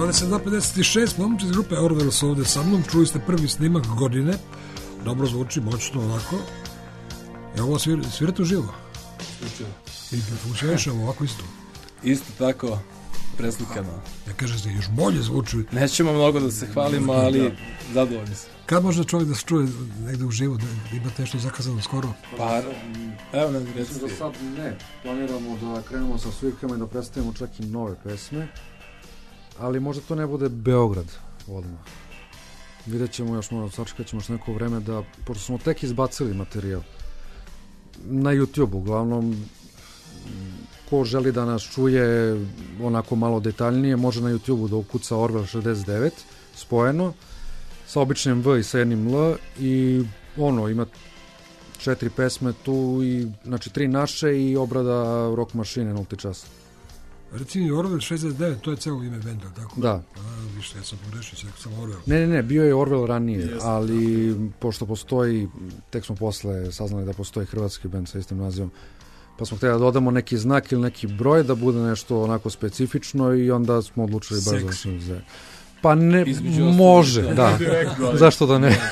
22:56, momci iz grupe Orwell su ovde sa mnom, čuli ste prvi snimak godine, dobro zvuči, moćno ovako. Ovo svirate uživo? I funkcioniše ovako isto? Isto tako, preslikano. Ja kažem se, još bolje zvuči. Nećemo mnogo da se hvalimo, ali zadovoljni smo. Kad može čovjek da se čuje negde uživo, da imate nešto zakazano skoro? Pa, evo nam recimo. Za sad ne, planiramo da krenemo sa svirkama i da predstavimo čak i nove pesme, ali možda to ne bude Beograd odmah. Vidjet ćemo još, sačekat ćemo još neko vreme da, pošto smo tek izbacili materijal na YouTube, uglavnom ko želi da nas čuje onako malo detaljnije, može na YouTube da ukuca Orwell 69 spojeno sa običnim V i sa jednim L i ima 4 pesme tu i znači 3 naše i obrada Rock Mašine 0 časa. Recimo Orwell 69, to je celo ime benda, tako? Da. Više, ja sam pogrešio, sam Orwell. Ne, bio je Orwell ranije, ali pošto postoji, tek smo posle saznali da postoji hrvatski bend sa istim nazivom, pa smo htjeli da dodamo neki znak ili neki broj da bude nešto onako specifično i onda smo odlučili brzo. Pa ne, može, da. Zašto da ne?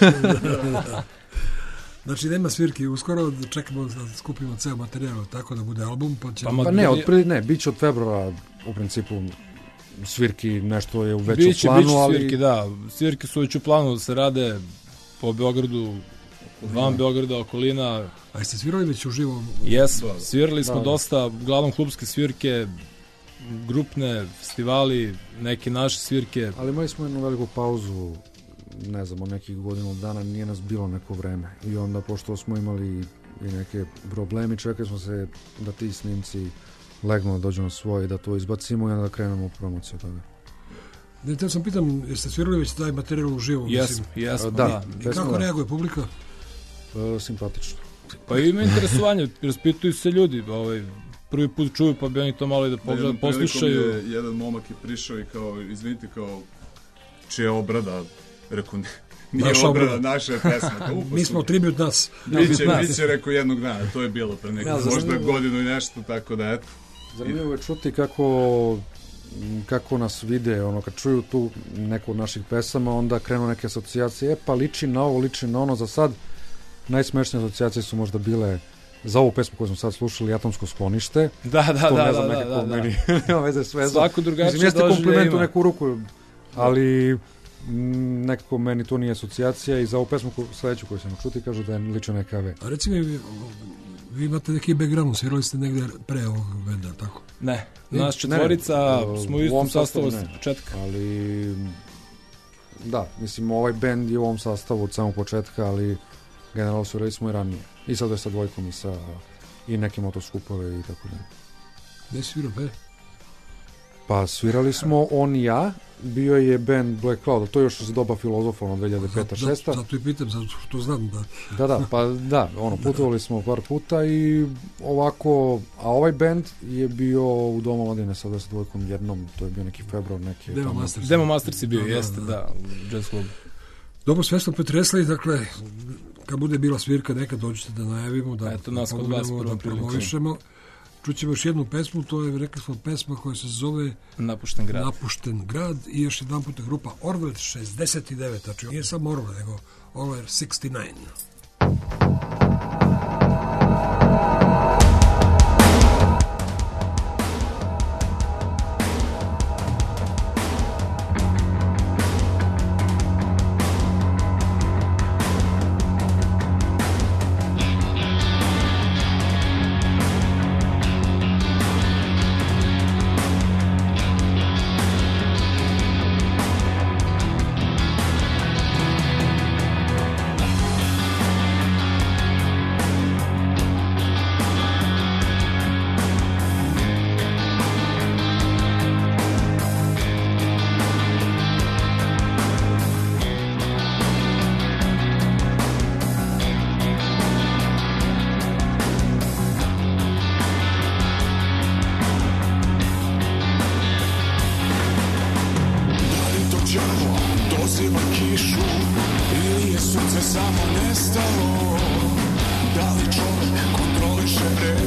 Znači nema svirki uskoro, čekamo da skupimo ceo materijal, tako da bude album, pa će... bit će od februara u principu svirki, nešto je u većem planu, biće svirki, da. Svirke su već u planu da se rade po Beogradu, van Beograda, okolina. A jeste svirali već uživo? Jesmo, svirali smo dosta, uglavnom klubske svirke, grupne, festivali, neke naše svirke. Ali imali smo jednu veliku pauzu, ne znam, od nekih godinu dana, nije nas bilo neko vreme. I onda, pošto smo imali i neke problemi, čekali smo se da ti snimci legnu, da dođu na svoje, da to izbacimo i onda da krenemo u promociju toga. Te sam pitam, jeste svirali već taj materijal uživo? Jesmo, da. I kako reaguje publika? Simpatično. Pa ima interesovanje, raspituju se ljudi, prvi put čuju, pa bi oni to malo i da pogledaju, poslušaju. Jedan momak je prišao i kao, izvinite, kao, čija obrada, rekao, nije obrada, naša je pesma. Mi smo tribut nas. Biće, rekao, jednog dana, to je bilo pre nekog, možda godinu i nešto, tako da, eto. Zanimljivo je čuti kako nas vide, kad čuju tu neku od naših pesama, onda krenu neke asocijacije, pa liči na ovo, liči na ono. Za sad najsmešnije asocijacije su možda bile za ovu pesmu koju smo sad slušali, Atomsko sklonište. Da. Meni nema veze s vezom. Svako drugačije jeste kompliment u neku ruku, ali nekako meni to nije asocijacija i za ovu pesmu sledeću koju sam čuti kažu da je lično neka ve. A recimo, vi imate neki background, svirali ste negde pre ovog benda, tako? Ne, nas četvorica smo u istom sastavu s početka. Ali, da, mislim, ovaj bend je u ovom sastavu od samog početka, ali generalno svirali smo i ranije. I sad je sa dvojkom i sa i neke motoskupove i tako da. Gde si svirao, Pa svirali smo on i ja, bio je band Black Cloud, to je još za doba Filozofa, 2005-2006. Zato i pitam, zato što znam da. Putovali smo par puta i ovako, a ovaj band je bio u Domu Mladine sa 22 jednom, to je bio neki februar, neki... Demo Masters je bio, jeste, da, u Jazz Clubu. Dobro, sve smo pretresli, dakle, kad bude bila svirka, nekad dođete da najavimo, da promovišemo. Čućemo još jednu pesmu, to je, rekli smo, pesma koja se zove Napušten grad i još jedan puta grupa Orwell 69, znači nije samo Orwell, nego Orwell 69.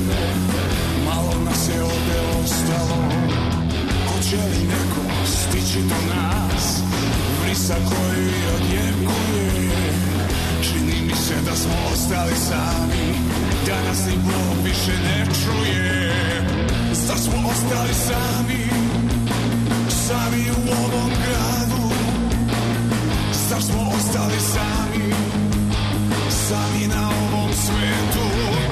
Hoće li neko stići očito nas, vrisa koji odjekuje. Čini mi se da smo ostali sami, da nas ni Bog više ne čuje. Zar smo ostali sami, sami u ovom gradu? Zar smo ostali sami, sami na ovom svetu?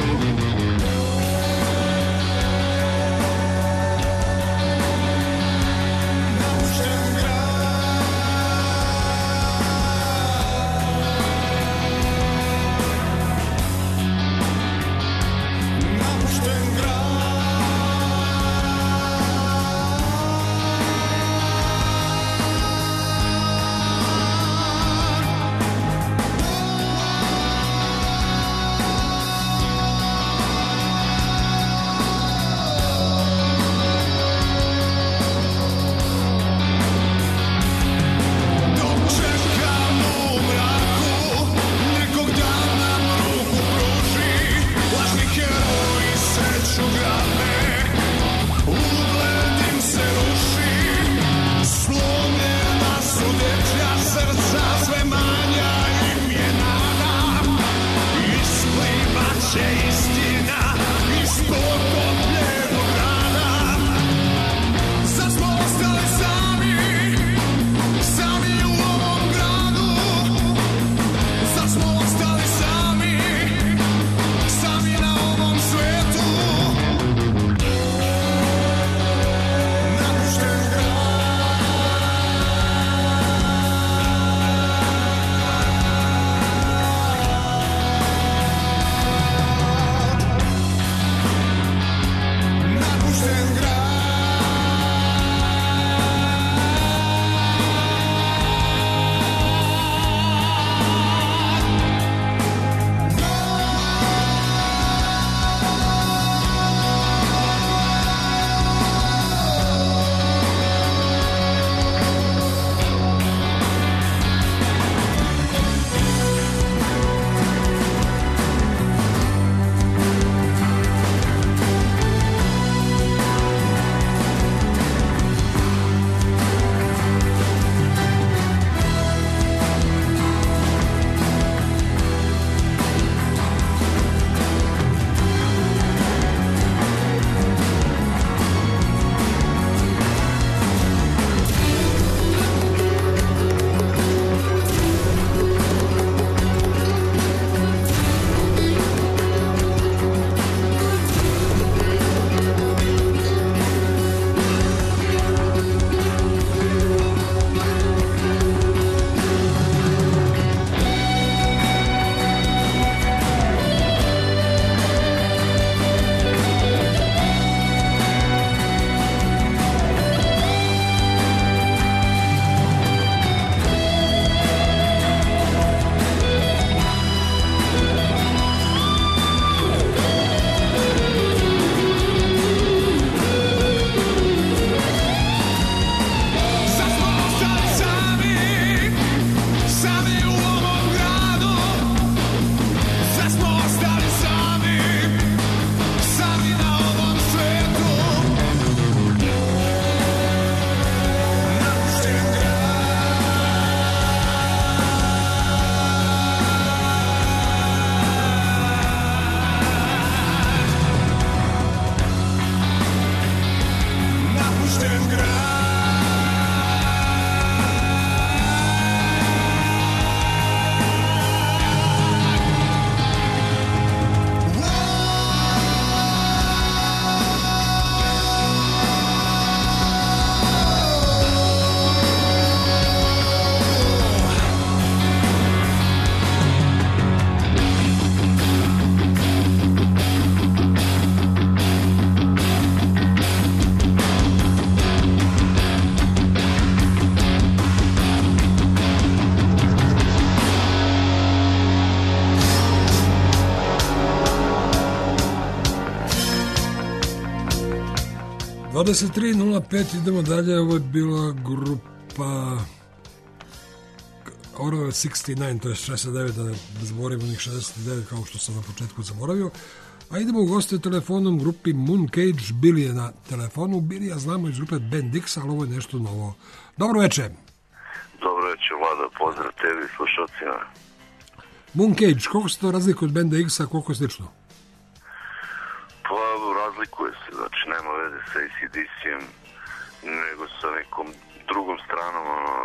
– 23.05, idemo dalje. Ovo je bila grupa Orwell 69, to je 69, da zaboravim onih 69 kao što sam na početku zaboravio. A idemo u goste telefonom grupi Mooncage. Billy je na telefonu. Billy ja znamo iz grupe Band X, ali ovo je nešto novo. Dobro večer. Dobro večer, Vlada. Pozdrav tebi, slušalcima. Mooncage, koliko se to razlikuje od Banda X-a, koliko je slično? Pa, razlikuje se. Znači, nema veze sa AC/DC-em, nego sa nekom drugom stranom,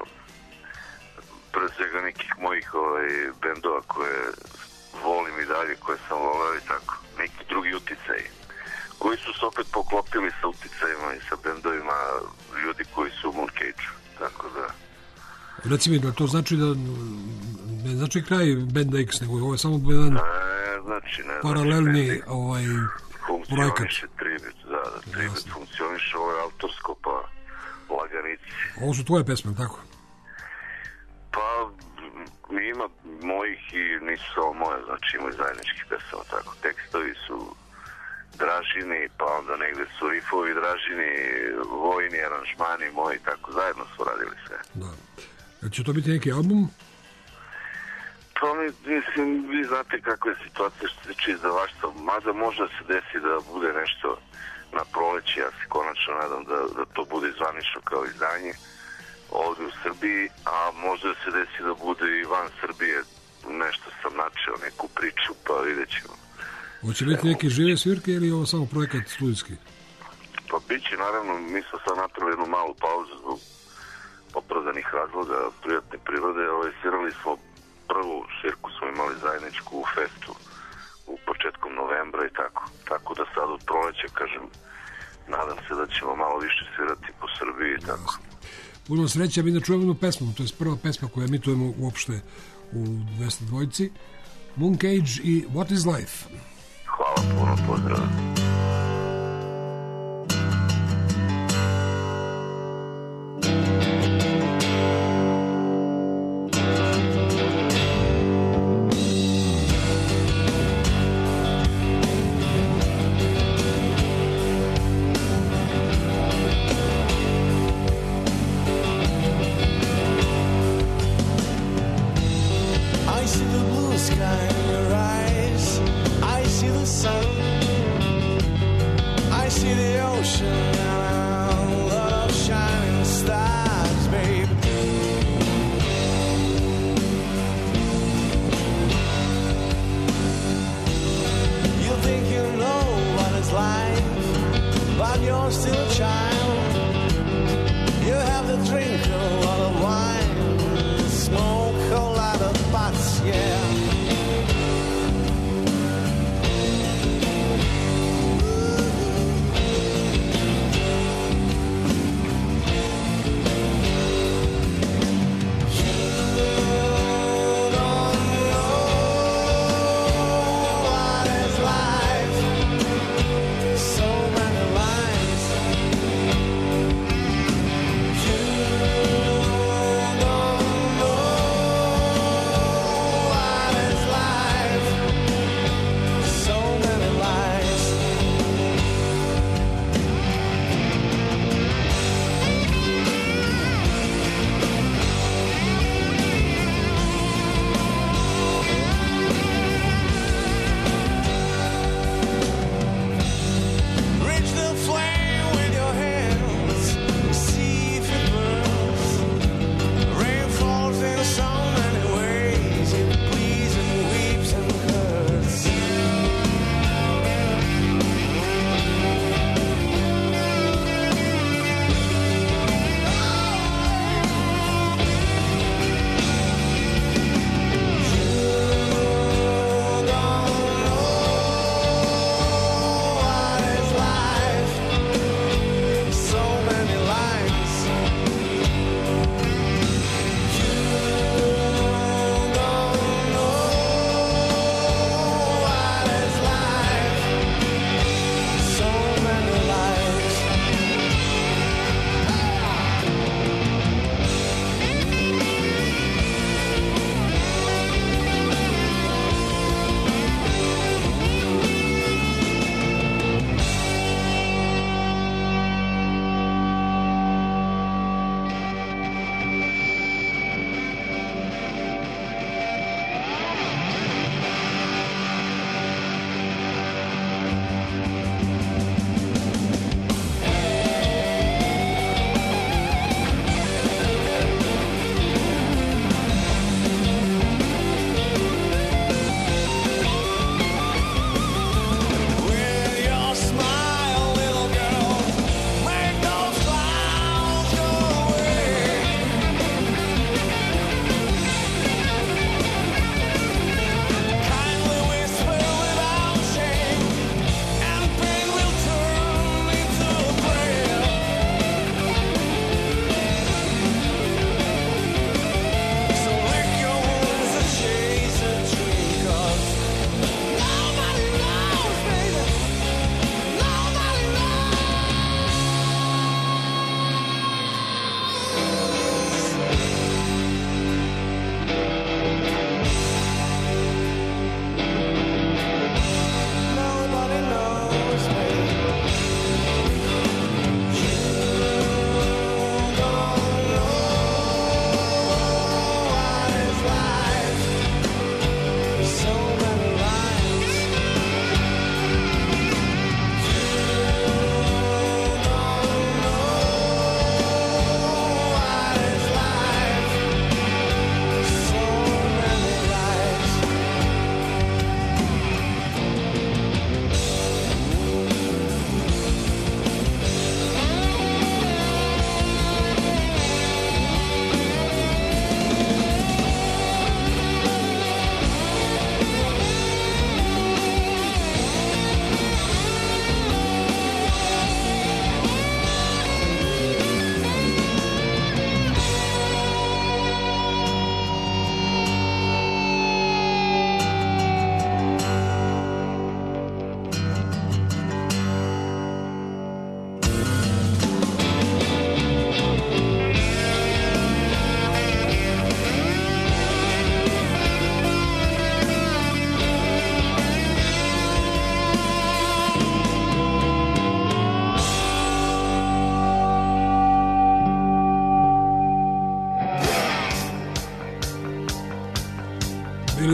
pre svega nekih mojih bendova koje volim i dalje, koje sam voleo i tako. Neki drugi uticaj, koji su se opet poklopili sa uticajima i sa bendovima ljudi koji su u Mooncage-u, tako da... Reci mi, da to znači da ne znači kraj Banda X, nego ovo je samo jedan paralelni projekat. Funkcioniše Tribut, Tribut funkcioniše, ovo je autorsko, pa laganici. Ovo su tvoje pesme, tako? Pa, ima mojih i nisu samo moje, znači imaju zajedničkih pesama, tako. Tekstovi su Dražini, pa onda negde su rifovi Dražini, vojni aranžmani moji, tako, zajedno su radili sve. Da. Će to biti neki album? Pa mislim, vi znate kakva je situacija što se tiče izdavaštva, mada može da se desi da bude nešto na proleće, ja se konačno nadam da to bude zvanično kao izdanje ovdje u Srbiji, a može da se desi da bude i van Srbije, nešto sam načeo, neku priču, pa vidjet ćemo. Hoće biti neke žive svirke ili je ovo samo projekat studijski? Pa bit će, naravno, mi smo sad napravili jednu malu pauzu zbog opravdanih razloga prijatne prirode. Svirali smo prvu svirku, smo imali zajedničku u festu u početkom novembra i tako. Tako da sad od proleća, kažem, nadam se da ćemo malo više svirati po Srbiji i tako. Puno sreća, mi da čujemo jednu pesmu, to je prva pesma koju emitujemo uopšte u 202-ci. Mooncage i What is Life? Hvala puno, pozdrav.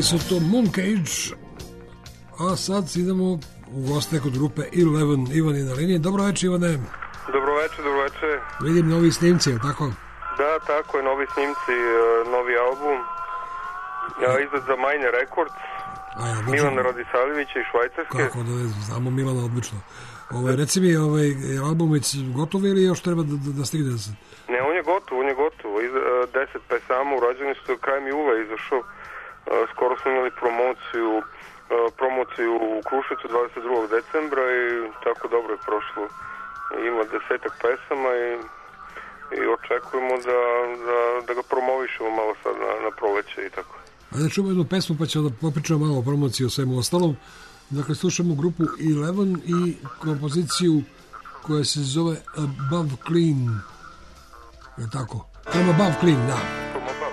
Bili su to Mooncage, a sad idemo u goste kod grupe Eleven. Ivan je na liniji. Dobro večer, Ivane. Dobro večer. Vidim novi snimci, je li tako? Da, tako je, novi snimci, novi album. Izad za Minor Records. Milan Radisavljevića iz Švajcarske. Kako da ne znamo Milana odlično. Reci mi, album već gotov ili još treba da stigne? Ne, on je gotov. 10 pesama urađeni su, krajem jula izašao. Skoro smo imali promociju u Kruševcu 22. decembra i tako dobro je prošlo. Ima 10 pesama i očekujemo da ga promovišemo malo sad na proleće i tako. Ajde čujemo jednu pesmu pa ćemo da popričamo malo o promociji o svemu ostalom. Dakle, slušamo grupu Eleven i kompoziciju koja se zove Above Clean. Je tako? From Above Clean, da. From above.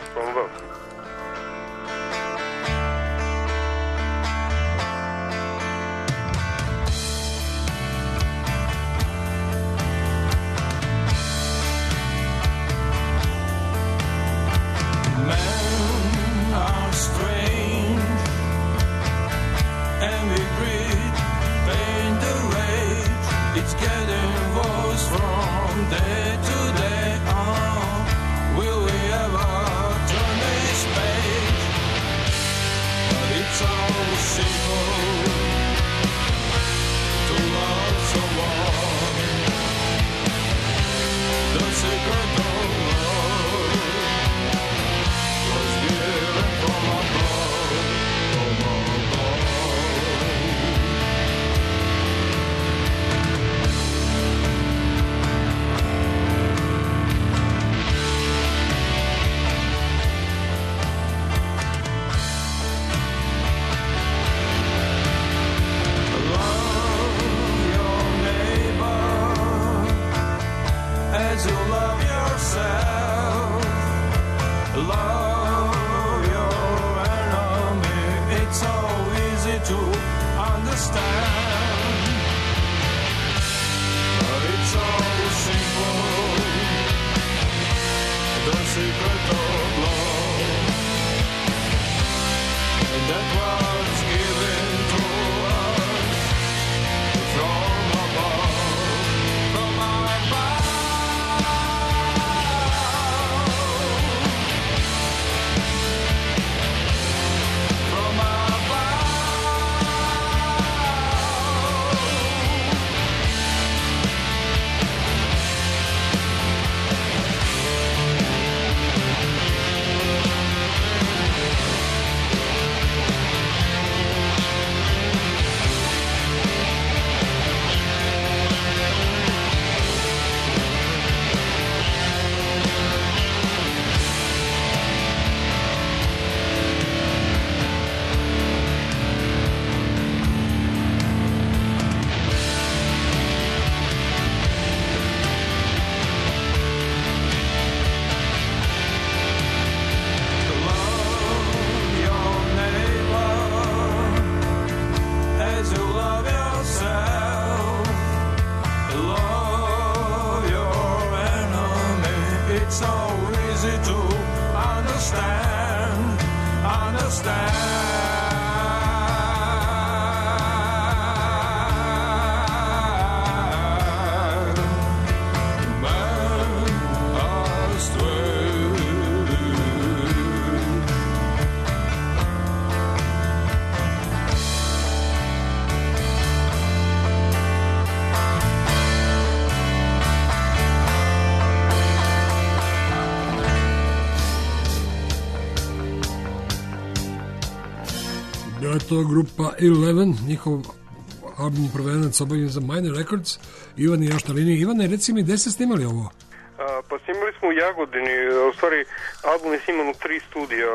To je grupa Eleven, njihov album provedenac obavljen za Minor Records. Ivan je još na liniji. Ivane, reci mi, gde ste snimali ovo? Pa snimali smo u Jagodini, u stvari album je sniman u 3 studija,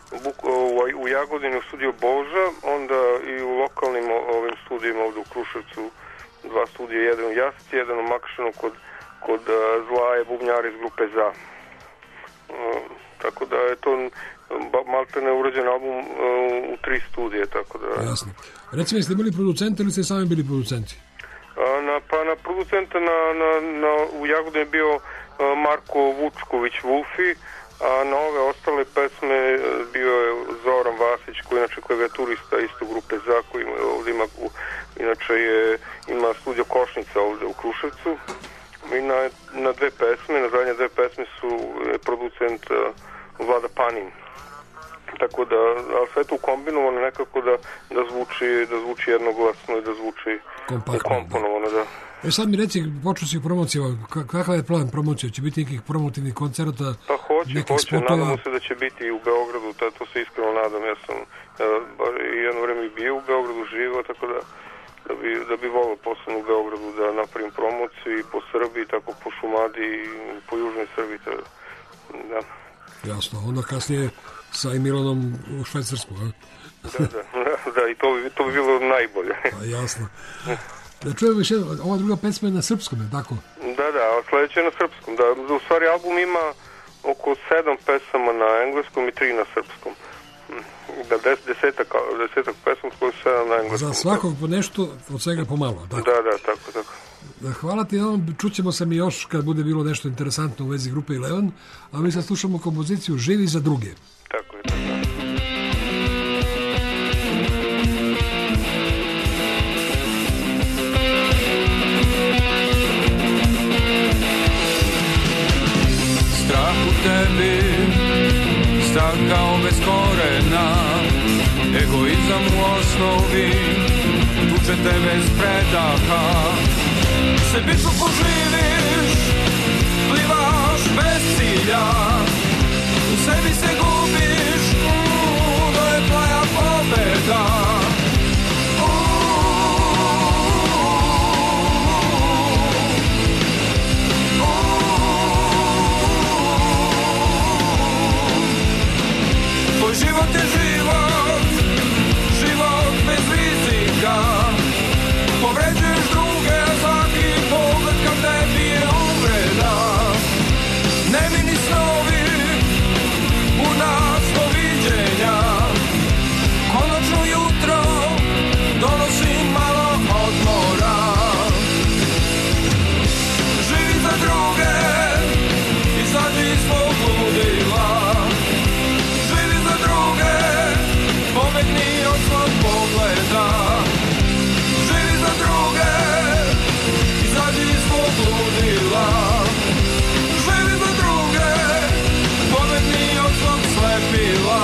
u Jagodini u studiju Boža, onda i u lokalnim ovim studijima ovdje u Kruševcu, 2 studija, jedan u Jasci, jedan u Makšanu kod Zlaje bubnjara iz grupe Za. Tako da je to malte ne urađen album u 3 studije, tako da... Jasno. Reci mi, ste bili producenti ili ste sami bili producenti? Na producenta u Jagodini je bio Marko Vučković Vulfi, a na ove ostale pesme bio je Zoran Vasić, koji je inače klavijaturista isto grupe ZA, koji ovdje inače ima studio Košnica ovdje u Kruševcu. I na dve pesme, na zadnje dve pesme su producent Vlada Panin. Tako da, ali sve to ukombinovano nekako da zvuči jednoglasno i da zvuči ukomponovano, da. Sad mi reci, počeo si u promocijama, kakav je plan promocije? Će biti nekih promotivnih koncerta? Pa hoće, nadamo se da će biti i u Beogradu, to se iskreno nadam, ja sam jedno vreme i bio u Beogradu živo, tako da bi volio posebno u Beogradu da napravim promociju i po Srbiji, tako po Šumadiji i po Južnoj Srbiji, da. Jasno, onda kasnije sa Milanom u Švajcarsku, a? Da, i to bi bilo najbolje. Pa jasno. Da čujem još jedno, ova druga pesma je na srpskom, je tako? Da, a sledeća je na srpskom, da. U stvari album ima oko 7 pesama na engleskom i 3 na srpskom. Da, desetak pesama koji su 7 na engleskom. Za svakog po nešto, od svega pomalo, tako? Da, tako. Hvala ti, čućemo se mi još kad bude bilo nešto interesantno u vezi grupe Eleven, a mi sad slušamo kompoziciju Živi za druge. Tako je. Strah u tebi, strah kao bez korena, egoizam u osnovi, tuče te bez predaha. Sebično poživiš, plivaš bez cilja, u sebi se gubiš, to je tvoja pobeda. Tvoj život je život bez rizika, povređuješ druge, a svaki pogled ka tebi je uvreda. Nemini snovi, puna sloviđenja, konačno jutro donosi malo odmora. Živi za druge, izađi iz svog ludila. Živi za druge, pobegni od svog pogleda. Živi za druge, izađi iz svog ludila. Živi za druge, pobegni od svog slepila.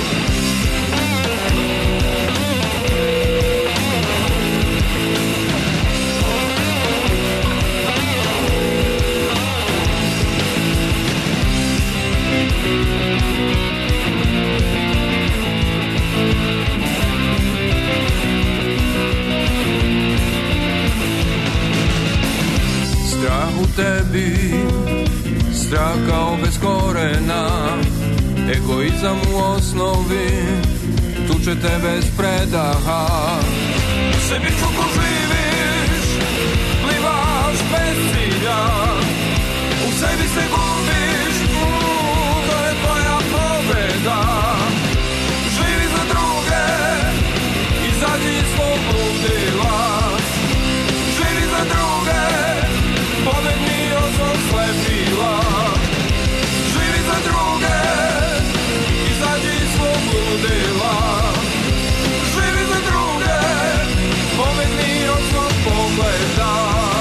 Strah u tebi, strah kao bez korena, egoizam u osnovi, tuče te bez predaha. Sebično ko živiš, plivaš bez cilja, u sebi se gubiš, to je tvoja pobeda. Živi za druge, izađi iz svog ludila. Živi za druge, pobegni od svog slepila. Živi za druge, izađi iz svog ludila. Živi za druge, pobegni od svog pogleda.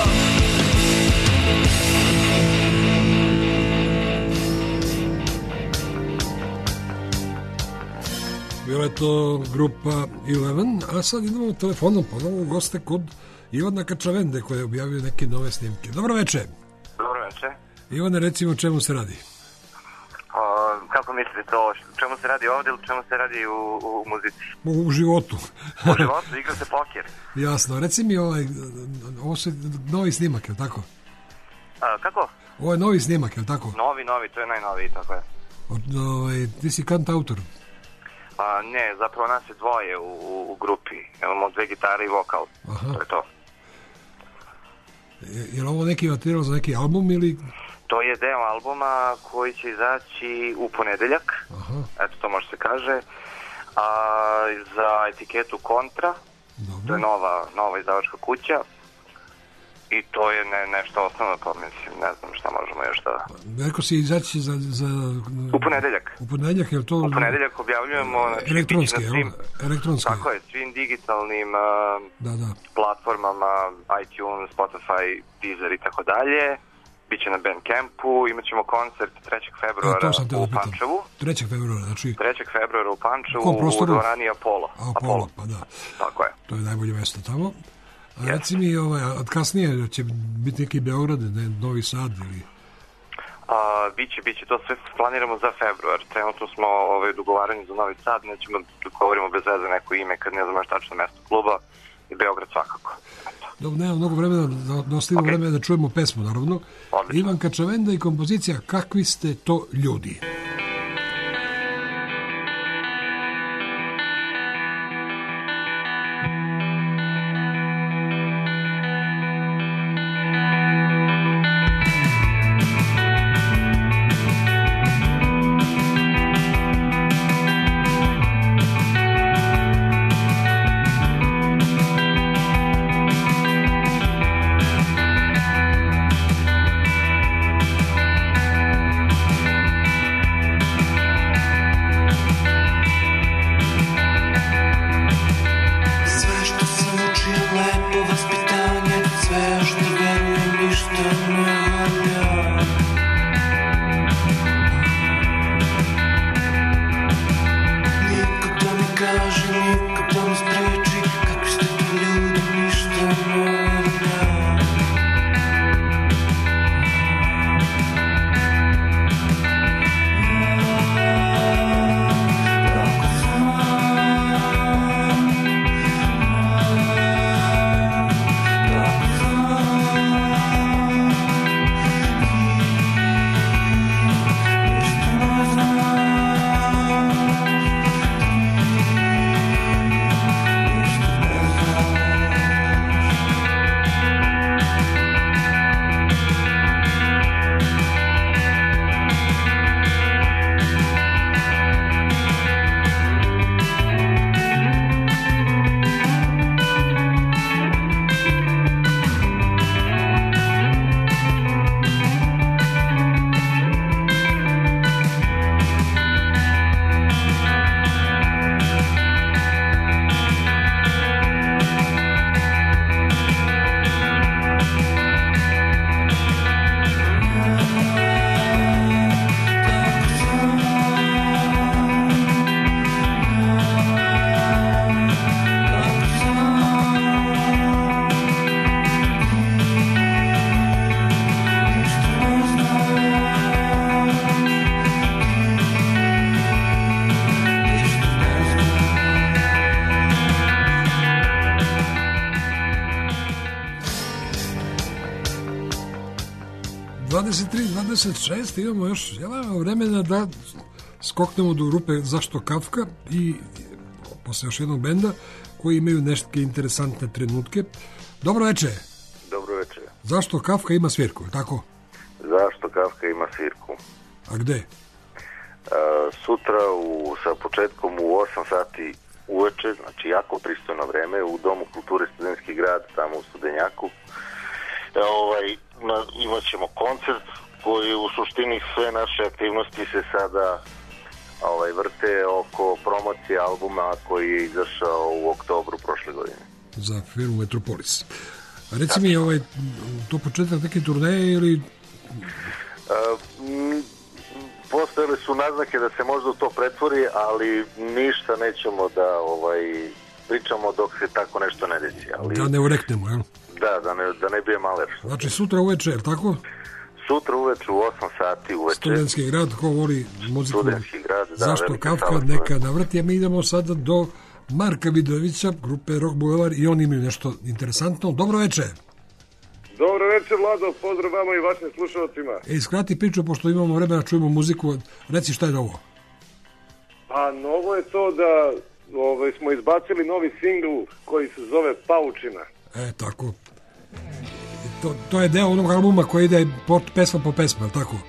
Bila je to grupa Eleven, a sad idemo telefonom ponovo u goste kod Ivana Kačavende, koji je objavio neke nove snimke. Dobro večer. Dobro večer. Ivane, recimo o čemu se radi? Kako mislite to? Čemu se radi ovdje ili čemu se radi u muzici? U životu. U životu, igra se poker. Jasno. Reci mi, ovo je novi snimak, je li tako? Kako? Ovo je novi snimak, je li tako? Novi, to je najnoviji, tako je. Ti si kantautor? Ne, zapravo nas je dvoje u grupi. Imamo 2 gitare i vokal. Aha. To je to. Je li ovo neki materijal za neki album ili... To je deo albuma koji će izaći u ponedeljak. Aha. Eto, to može se kaže. Za etiketu Kontra. Dobro. To je nova izdavačka kuća. I to je nešto osnovno, pa mislim, ne znam šta možemo još da... Neko si izaći za... U ponedeljak. U ponedeljak, je li to... U ponedeljak objavljujemo... Elektronski, elektronski. Tako je, svim digitalnim platformama, iTunes, Spotify, Deezer i tako dalje. Biće na Bandcampu, imat ćemo koncert 3. februara u Pančevu. 3. februara, znači... 3. februara u Pančevu, u dvorani Apollo. Apollo, pa da. Tako je. To je najbolje mesto tamo. A reci mi, od kasnije će biti neki Beograd, Novi Sad ili... Biće, to sve planiramo za februar. Trenutno smo dogovarani za Novi Sad, nećemo da govorimo bez veze neko ime kad ne znamo tačno mesto kluba i Beograd svakako. Dobro, nema mnogo vremena, da ostavimo vremena da čujemo pesmu, naravno. Odlično. Ivanka Čavenda i kompozicija Kakvi ste to ljudi. Imamo još vremena da skoknemo do rupe Zašto Kafka i posle još jednog benda koji imaju neke interesantne trenutke. Dobro večer. Dobro večer. Zašto Kafka ima svirku, tako? Zašto Kafka ima svirku. A gde? Sutra sa početkom u 8 sati uveče, znači jako pristojno vreme, u Domu kulture Studentski grad, tamo u Studenjaku. Imat ćemo koncert koji u suštini sve naše aktivnosti se sada vrte oko promocije albuma koji je izašao u oktobru prošle godine. Za firmu Metropolis. A reci mi, to početak neke turneje ili... Postojale su naznake da se možda u to pretvori, ali ništa nećemo da pričamo dok se tako nešto ne desi. Ali... Da ne ureknemo, jel? Da ne bije maler. Znači sutra uveče, je tako? Sutra uveče u 8 sati uveče. Studentski grad, ko voli muziku? Studentski grad, da. Zašto Kafka, neka navrti, a mi idemo sada do Marka Vidojevića, grupe Rock Boulevard, i oni imaju nešto interesantno. Dobro večer. Dobro večer, Vlado, pozdrav vama i vašim slušalcima. Skrati priču, pošto imamo vremena, čujemo muziku, reci šta je novo. Pa novo je to da smo izbacili novi singl koji se zove Paučina. Tako. To je deo onog albuma koji ide pesma po pesma, je li tako?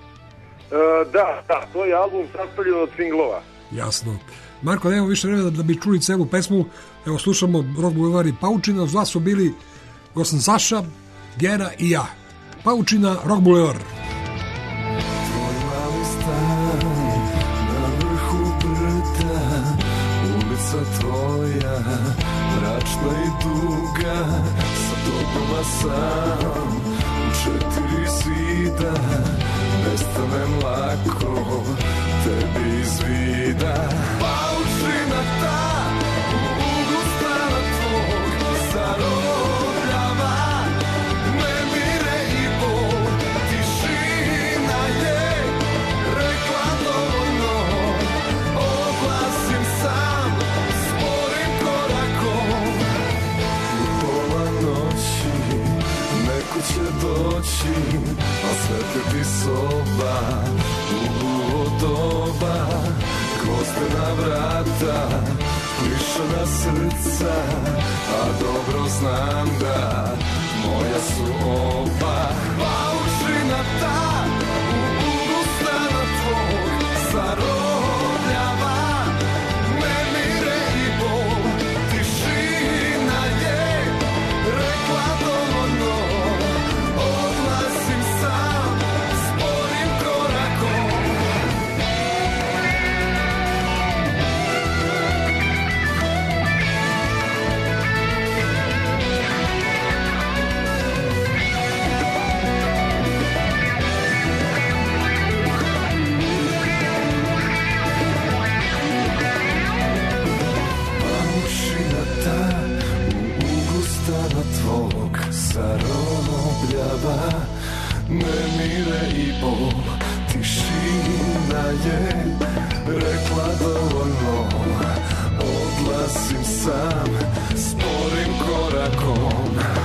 Da, to je album sastavljen od singlova. Jasno. Marko, nemamo više vremena da bi čuli celu pesmu. Evo, slušamo Rock Boulevard i Paučina. Uz vas su bili Gosan Saša, Gera i ja. Paučina, Rock Boulevard. Tvoj mali stan na vrhu brda, ulica tvoja mračna i duga, sa tobama sam u 4 zida, nestanem lako tebi iz vida. Paučina ta u uglu stana tvog zarobljava nemire i bol, tišina je rekla dovoljno, oglasim sam sporim korakom. U pola noći neko će doći, a svetli soba u doba, gvozdena vrata, plišana srca, a dobro znam da moja su oba. Paučina ta u uglu stana tvog zarobljava nemire i bol, tišina je rekla dovoljno, odlazim sam sporim korakom. Paučina ta u uglu stana tvog zarobljava nemire i bol, tišina je rekla dovoljno, odlazim sam sporim korakom.